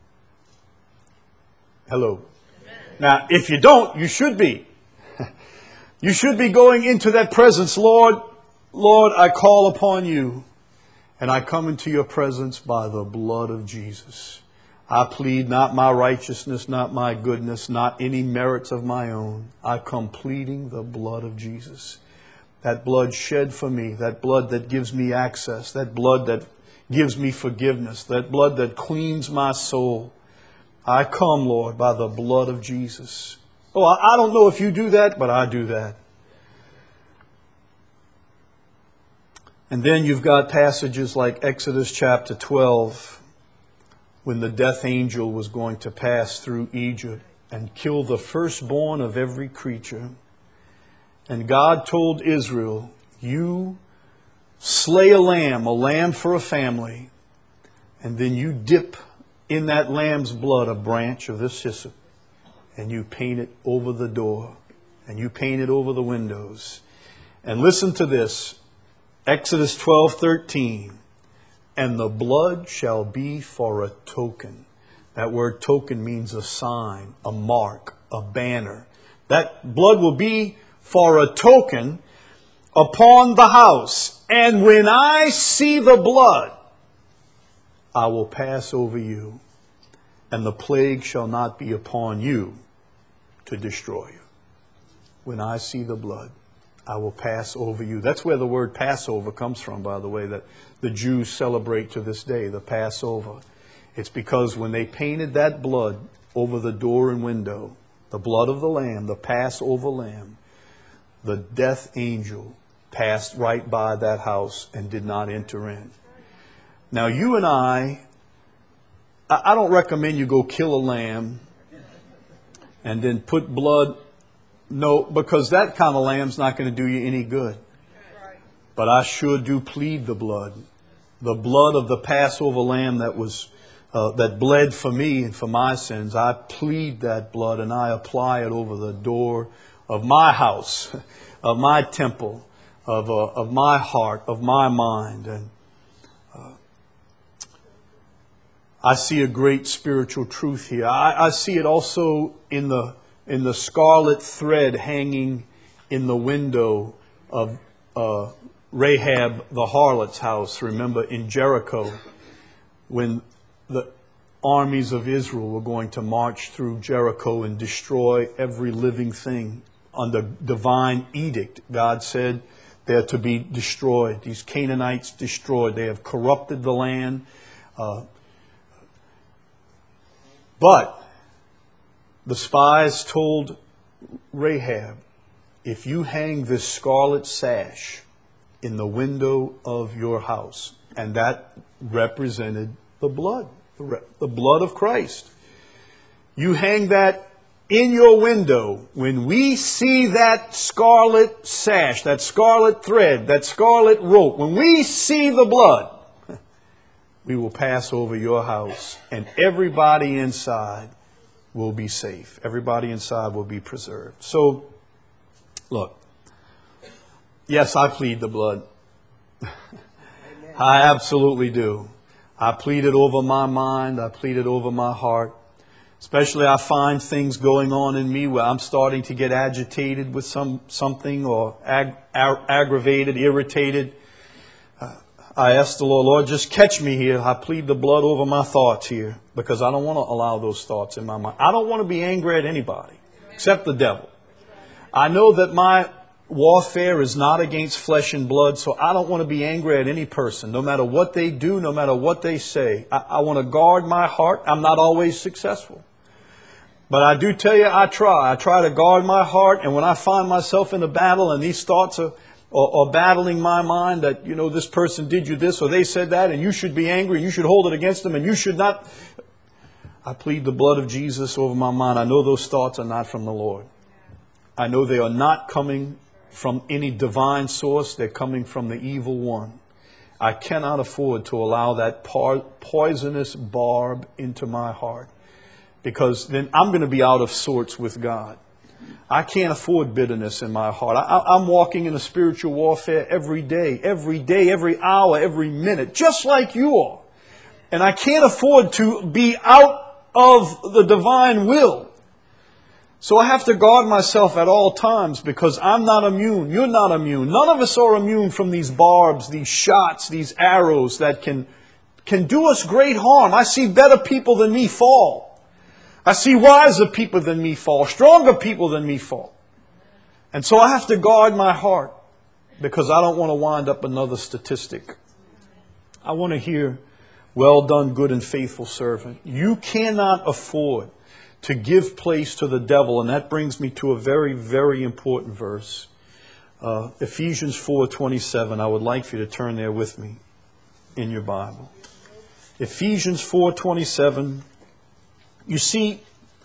Hello. Amen. Now, if you don't, you should be. You should be going into that presence. Lord, I call upon you, and I come into your presence by the blood of Jesus. I plead not my righteousness, not my goodness, not any merits of my own. I come pleading the blood of Jesus. That blood shed for me, that blood that gives me access, that blood that gives me forgiveness, that blood that cleans my soul. I come, Lord, by the blood of Jesus. Oh, I don't know if you do that, but I do that. And then you've got passages like Exodus chapter 12, when the death angel was going to pass through Egypt and kill the firstborn of every creature. And God told Israel, you slay a lamb for a family, and then you dip in that lamb's blood a branch of this hyssop, and you paint it over the door, and you paint it over the windows. And listen to this, Exodus 12:13, and the blood shall be for a token. That word token means a sign, a mark, a banner. That blood will be for a token upon the house. And when I see the blood, I will pass over you. and the plague shall not be upon you to destroy you. When I see the blood, I will pass over you. That's where the word Passover comes from, by the way, that the Jews celebrate to this day, the Passover. It's because when they painted that blood over the door and window, the blood of the Lamb, the Passover Lamb, the death angel passed right by that house and did not enter in. Now you and I don't recommend you go kill a lamb and then put blood. No, because that kind of lamb's not going to do you any good. But I sure do plead the blood of the Passover lamb that bled for me and for my sins. I plead that blood and I apply it over the door of my house, of my temple, of my heart, of my mind. And I see a great spiritual truth here. I see it also in the scarlet thread hanging in the window of Rahab the harlot's house. Remember in Jericho, when the armies of Israel were going to march through Jericho and destroy every living thing under divine edict. God said they're to be destroyed. These Canaanites destroyed. They have corrupted the land. But the spies told Rahab, if you hang this scarlet sash in the window of your house, and that represented the blood of Christ. You hang that in your window. When we see that scarlet sash, that scarlet thread, that scarlet rope, when we see the blood, we will pass over your house and everybody inside will be safe. Everybody inside will be preserved. So, look, yes, I plead the blood. I absolutely do. I plead it over my mind. I plead it over my heart. Especially I find things going on in me where I'm starting to get agitated with something or aggravated, irritated. I ask the Lord, just catch me here. I plead the blood over my thoughts here because I don't want to allow those thoughts in my mind. I don't want to be angry at anybody except the devil. I know that my warfare is not against flesh and blood, so I don't want to be angry at any person, no matter what they do, no matter what they say. I want to guard my heart. I'm not always successful. But I do tell you, I try. I try to guard my heart, and when I find myself in a battle and these thoughts are battling my mind that, you know, this person did you this or they said that and you should be angry and you should hold it against them and you should not. I plead the blood of Jesus over my mind. I know those thoughts are not from the Lord. I know they are not coming from any divine source. They're coming from the evil one. I cannot afford to allow that poisonous barb into my heart because then I'm going to be out of sorts with God. I can't afford bitterness in my heart. I'm walking in a spiritual warfare every day, every hour, every minute, just like you are. And I can't afford to be out of the divine will. So I have to guard myself at all times because I'm not immune. You're not immune. None of us are immune from these barbs, these shots, these arrows that can do us great harm. I see better people than me fall. I see wiser people than me fall, stronger people than me fall. And so I have to guard my heart because I don't want to wind up another statistic. I want to hear, well done, good and faithful servant. You cannot afford to give place to the devil. And that brings me to a very, very important verse. Ephesians 4:27. I would like for you to turn there with me in your Bible. Ephesians 4:27. You see,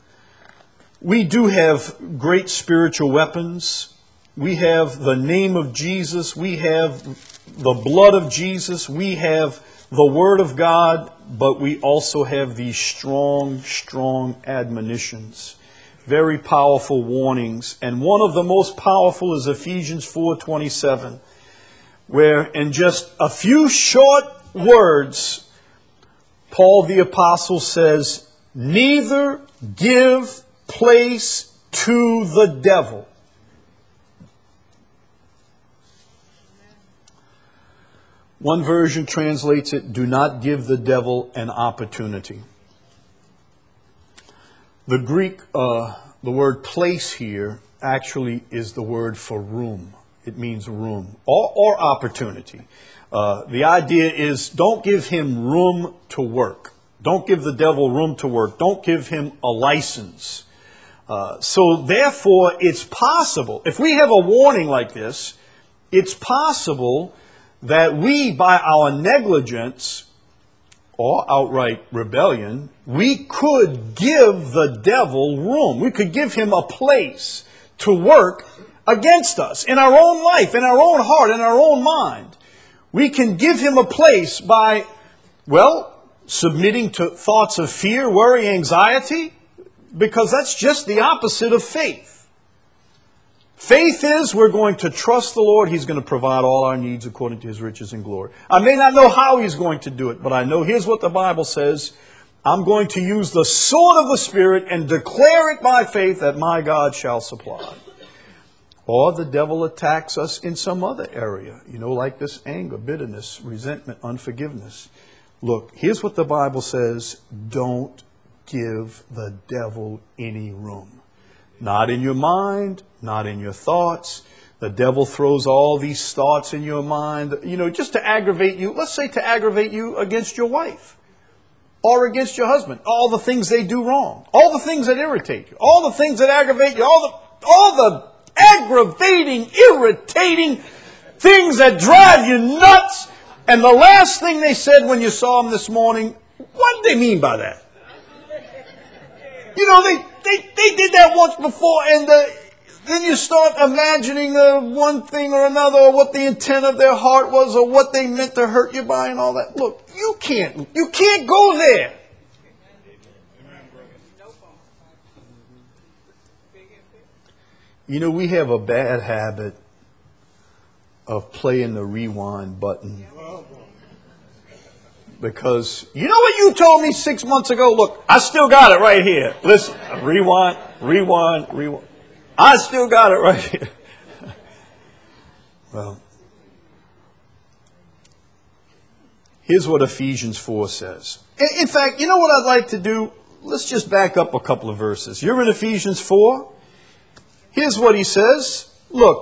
we do have great spiritual weapons. We have the name of Jesus. We have the blood of Jesus. We have the Word of God. But we also have these strong, strong admonitions. Very powerful warnings. And one of the most powerful is Ephesians 4:27, where in just a few short words, Paul the Apostle says, neither give place to the devil. One version translates it, do not give the devil an opportunity. The Greek, the word place here actually is the word for room. It means room or opportunity. The idea is don't give him room to work. Don't give the devil room to work. Don't give him a license. So therefore, it's possible, if we have a warning like this, it's possible that we, by our negligence or outright rebellion, we could give the devil room. We could give him a place to work against us in our own life, in our own heart, in our own mind. We can give him a place by, submitting to thoughts of fear, worry, anxiety, because that's just the opposite of faith. Faith is we're going to trust the Lord. He's going to provide all our needs according to his riches and glory. I may not know how he's going to do it, but I know here's what the Bible says. I'm going to use the sword of the Spirit and declare it by faith that my God shall supply. Or the devil attacks us in some other area, like this anger, bitterness, resentment, unforgiveness. Look, here's what the Bible says. Don't give the devil any room. Not in your mind, not in your thoughts. The devil throws all these thoughts in your mind, just to aggravate you. Let's say to aggravate you against your wife or against your husband. All the things they do wrong. All the things that irritate you. All the things that aggravate you. All the aggravating, irritating things that drive you nuts. And the last thing they said when you saw them this morning, what did they mean by that? They did that once before, and then you start imagining one thing or another, or what the intent of their heart was, or what they meant to hurt you by, and all that. Look, you can't go there. We have a bad habit of playing the rewind button. Because, you know what you told me 6 months ago? Look, I still got it right here. Listen, rewind. I still got it right here. Well, here's what Ephesians 4 says. In fact, you know what I'd like to do? Let's just back up a couple of verses. You're in Ephesians 4. Here's what he says. Look,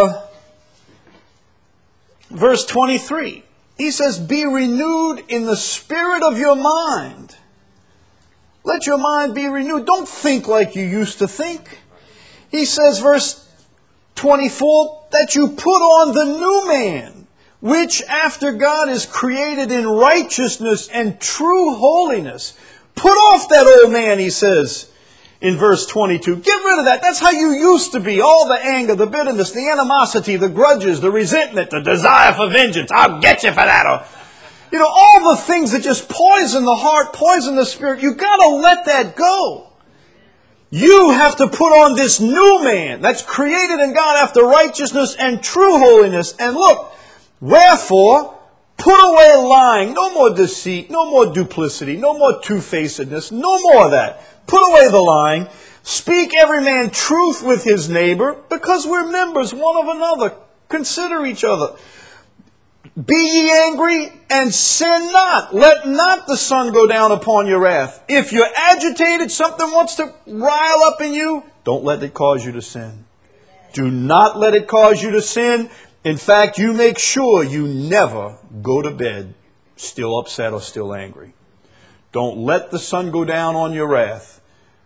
verse 23. He says, be renewed in the spirit of your mind. Let your mind be renewed. Don't think like you used to think. He says, verse 24, that you put on the new man, which after God is created in righteousness and true holiness. Put off that old man, he says in verse 22. Get rid of that. That's how you used to be. All the anger, the bitterness, the animosity, the grudges, the resentment, the desire for vengeance. I'll get you for that. Or, all the things that just poison the heart, poison the spirit. You've got to let that go. You have to put on this new man that's created in God after righteousness and true holiness. And look, wherefore, put away lying. No more deceit, no more duplicity, no more two-facedness, no more of that. Put away the lying. Speak every man truth with his neighbor, because we're members one of another. Consider each other. Be ye angry and sin not. Let not the sun go down upon your wrath. If you're agitated, something wants to rile up in you, don't let it cause you to sin. Do not let it cause you to sin. In fact, you make sure you never go to bed still upset or still angry. Don't let the sun go down on your wrath.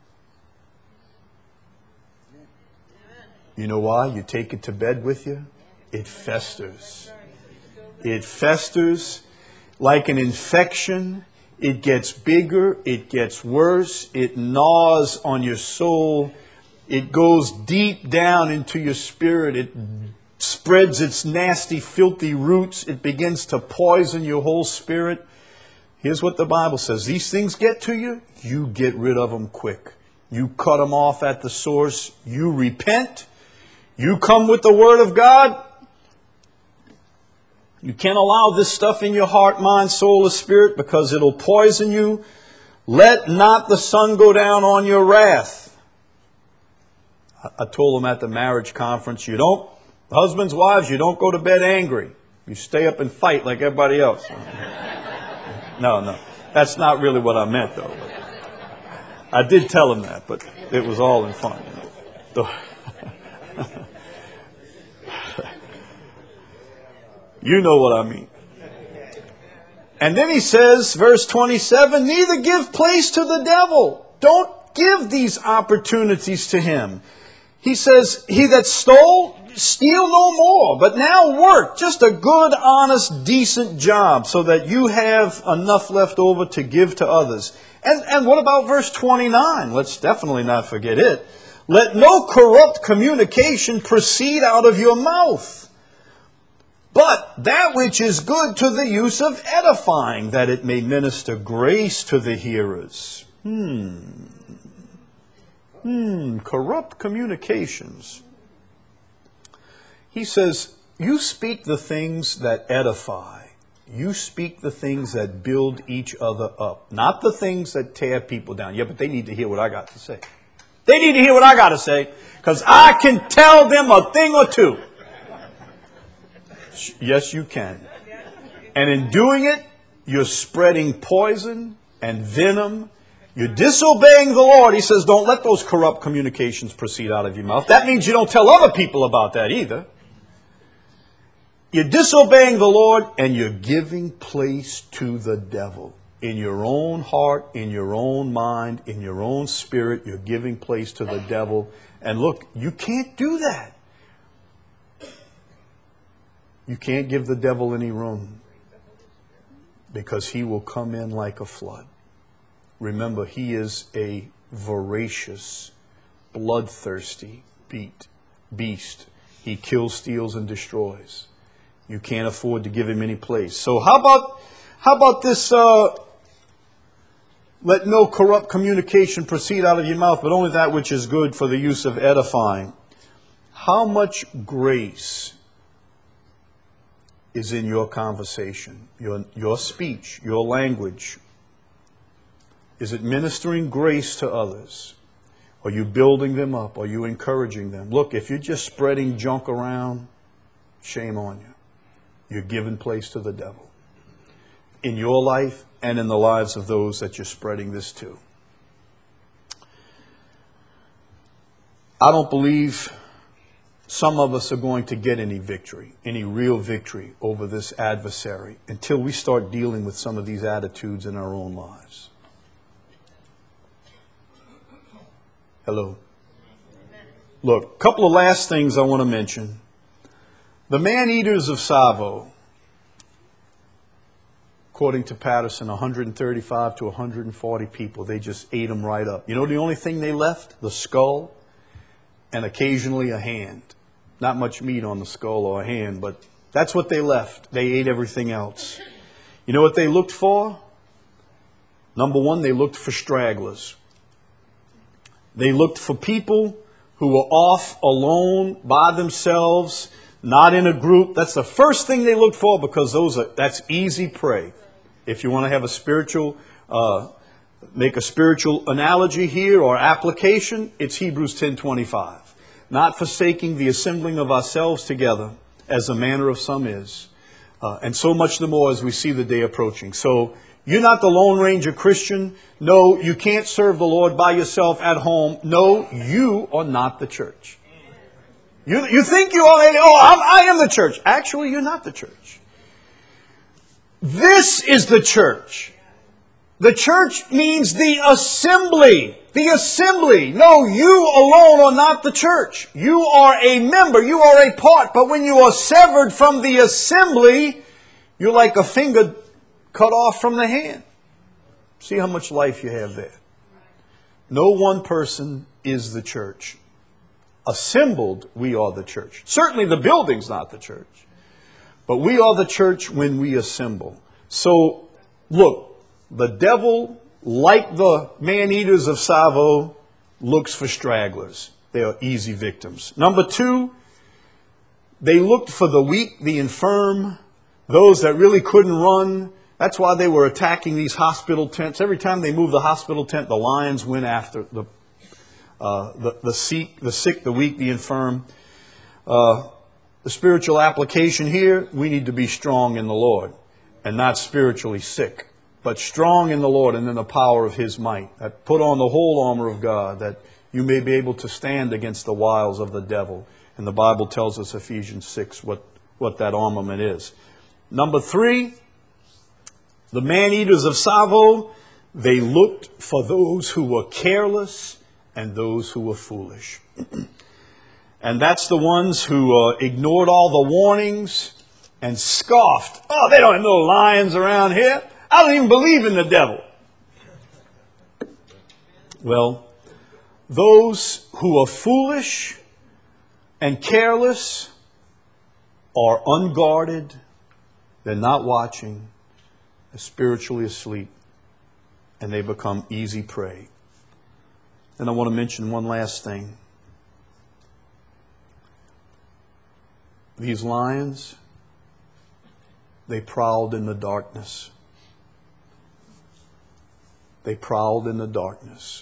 You know why? You take it to bed with you, it festers. It festers like an infection. It gets bigger. It gets worse. It gnaws on your soul. It goes deep down into your spirit. It spreads its nasty, filthy roots. It begins to poison your whole spirit. Here's what the Bible says. These things get to you, you get rid of them quick. You cut them off at the source. You repent. You come with the Word of God. You can't allow this stuff in your heart, mind, soul, or spirit, because it'll poison you. Let not the sun go down on your wrath. I told them at the marriage conference, husbands, wives, you don't go to bed angry. You stay up and fight like everybody else. No, that's not really what I meant, though. I did tell him that, but it was all in fun. You know what I mean. And then he says, verse 27, neither give place to the devil. Don't give these opportunities to him. He says, he that stole, steal no more, but now work. Just a good, honest, decent job so that you have enough left over to give to others. And what about verse 29? Let's definitely not forget it. Let no corrupt communication proceed out of your mouth, but that which is good to the use of edifying, that it may minister grace to the hearers. Corrupt communications. He says, you speak the things that edify. You speak the things that build each other up. Not the things that tear people down. Yeah, but they need to hear what I got to say. They need to hear what I got to say, because I can tell them a thing or two. Yes, you can. And in doing it, you're spreading poison and venom. You're disobeying the Lord. He says, don't let those corrupt communications proceed out of your mouth. That means you don't tell other people about that either. You're disobeying the Lord, and you're giving place to the devil. In your own heart, in your own mind, in your own spirit, you're giving place to the devil. And look, you can't do that. You can't give the devil any room, because he will come in like a flood. Remember, he is a voracious, bloodthirsty beast. He kills, steals, and destroys. You can't afford to give him any place. So how about this, let no corrupt communication proceed out of your mouth, but only that which is good for the use of edifying. How much grace is in your conversation, your speech, your language? Is it ministering grace to others? Are you building them up? Are you encouraging them? Look, if you're just spreading junk around, shame on you. You're giving place to the devil in your life and in the lives of those that you're spreading this to. I don't believe some of us are going to get any victory, any real victory over this adversary, until we start dealing with some of these attitudes in our own lives. Hello. Look, a couple of last things I want to mention. The man-eaters of Tsavo, according to Patterson, 135 to 140 people, they just ate them right up. You know the only thing they left? The skull and occasionally a hand. Not much meat on the skull or a hand, but that's what they left. They ate everything else. You know what they looked for? Number one, they looked for stragglers. They looked for people who were off alone by themselves, not in a group. That's the first thing they looked for, because that's easy prey. If you want to have a spiritual, make a spiritual analogy here or application, it's Hebrews 10:25. Not forsaking the assembling of ourselves together, as the manner of some is, and so much the more as we see the day approaching. So you're not the Lone Ranger Christian. No, you can't serve the Lord by yourself at home. No, you are not the church. You think you are, I am the church. Actually, you're not the church. This is the church. The church means the assembly. The assembly. No, you alone are not the church. You are a member. You are a part. But when you are severed from the assembly, you're like a finger cut off from the hand. See how much life you have there. No one person is the church. Assembled, we are the church. Certainly the building's not the church. But we are the church when we assemble. So, look, the devil, like the man-eaters of Tsavo, looks for stragglers. They are easy victims. Number two, they looked for the weak, the infirm, those that really couldn't run. That's why they were attacking these hospital tents. Every time they moved the hospital tent, the lions went after the sick, the weak, the infirm. The spiritual application here, we need to be strong in the Lord and not spiritually sick. but strong in the Lord and in the power of His might. That put on the whole armor of God, that you may be able to stand against the wiles of the devil. And the Bible tells us, Ephesians 6, what that armament is. Number 3, the man-eaters of Savo, they looked for those who were careless and those who were foolish. And that's the ones who ignored all the warnings and scoffed. Oh, they don't have no lions around here. I don't even believe in the devil. Well, those who are foolish and careless are unguarded. They're not watching. They're spiritually asleep. And they become easy prey. And I want to mention one last thing. These lions, they prowled in the darkness. They prowled in the darkness.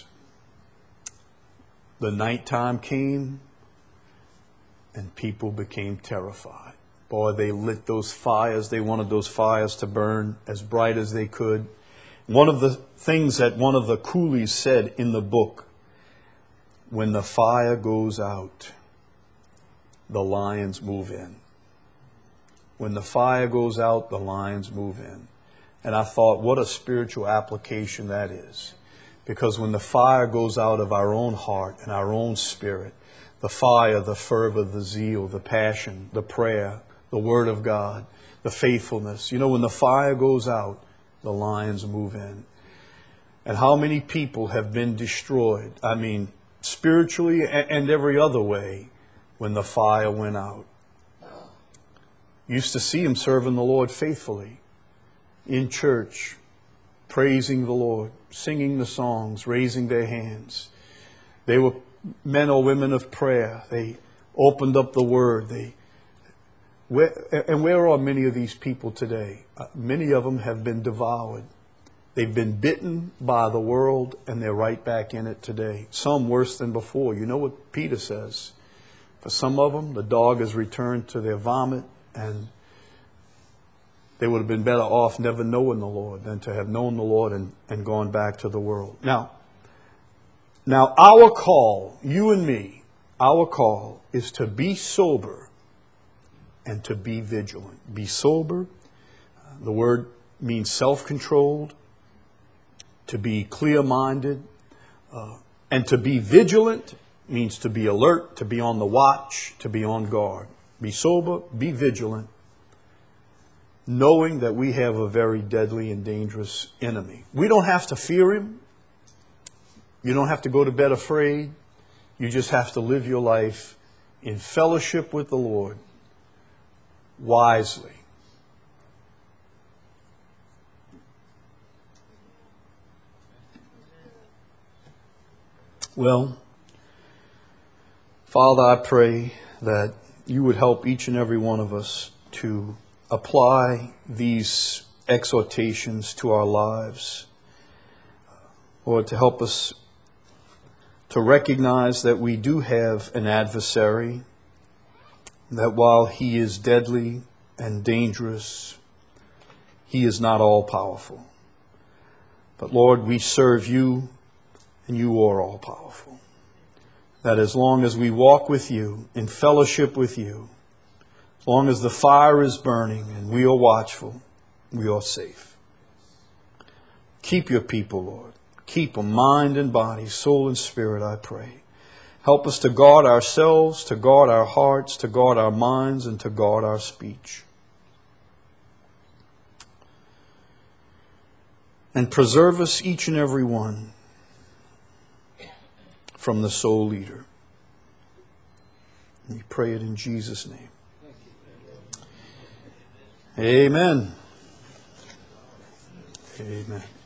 The nighttime came and people became terrified. Boy, they lit those fires. They wanted those fires to burn as bright as they could. One of the things that one of the coolies said in the book, when the fire goes out, the lions move in. When the fire goes out, the lions move in. And I thought, what a spiritual application that is. Because when the fire goes out of our own heart and our own spirit, the fire, the fervor, the zeal, the passion, the prayer, the Word of God, the faithfulness. You know, when the fire goes out, the lions move in. And how many people have been destroyed, I mean, spiritually and every other way, when the fire went out. Used to see them serving the Lord faithfully in church, praising the Lord, singing the songs, raising their hands. They were men or women of prayer. They opened up the Word. Where are many of these people today? Many of them have been devoured. They've been bitten by the world, and they're right back in it today. Some worse than before. You know what Peter says. For some of them, the dog has returned to their vomit, and they would have been better off never knowing the Lord than to have known the Lord and gone back to the world. Now, our call, you and me, our call is to be sober and to be vigilant. Be sober. The word means self-controlled. To be clear-minded. And to be vigilant means to be alert, to be on the watch, to be on guard. Be sober, be vigilant, knowing that we have a very deadly and dangerous enemy. We don't have to fear him. You don't have to go to bed afraid. You just have to live your life in fellowship with the Lord wisely. Well, Father, I pray that you would help each and every one of us to apply these exhortations to our lives, or to help us to recognize that we do have an adversary, that while he is deadly and dangerous, he is not all-powerful. But Lord, we serve you, and you are all-powerful. That as long as we walk with you, in fellowship with you, as long as the fire is burning and we are watchful, we are safe. Keep your people, Lord. Keep them, mind and body, soul and spirit, I pray. Help us to guard ourselves, to guard our hearts, to guard our minds, and to guard our speech. And preserve us, each and every one, from the soul eater. We pray it in Jesus' name. Amen. Amen.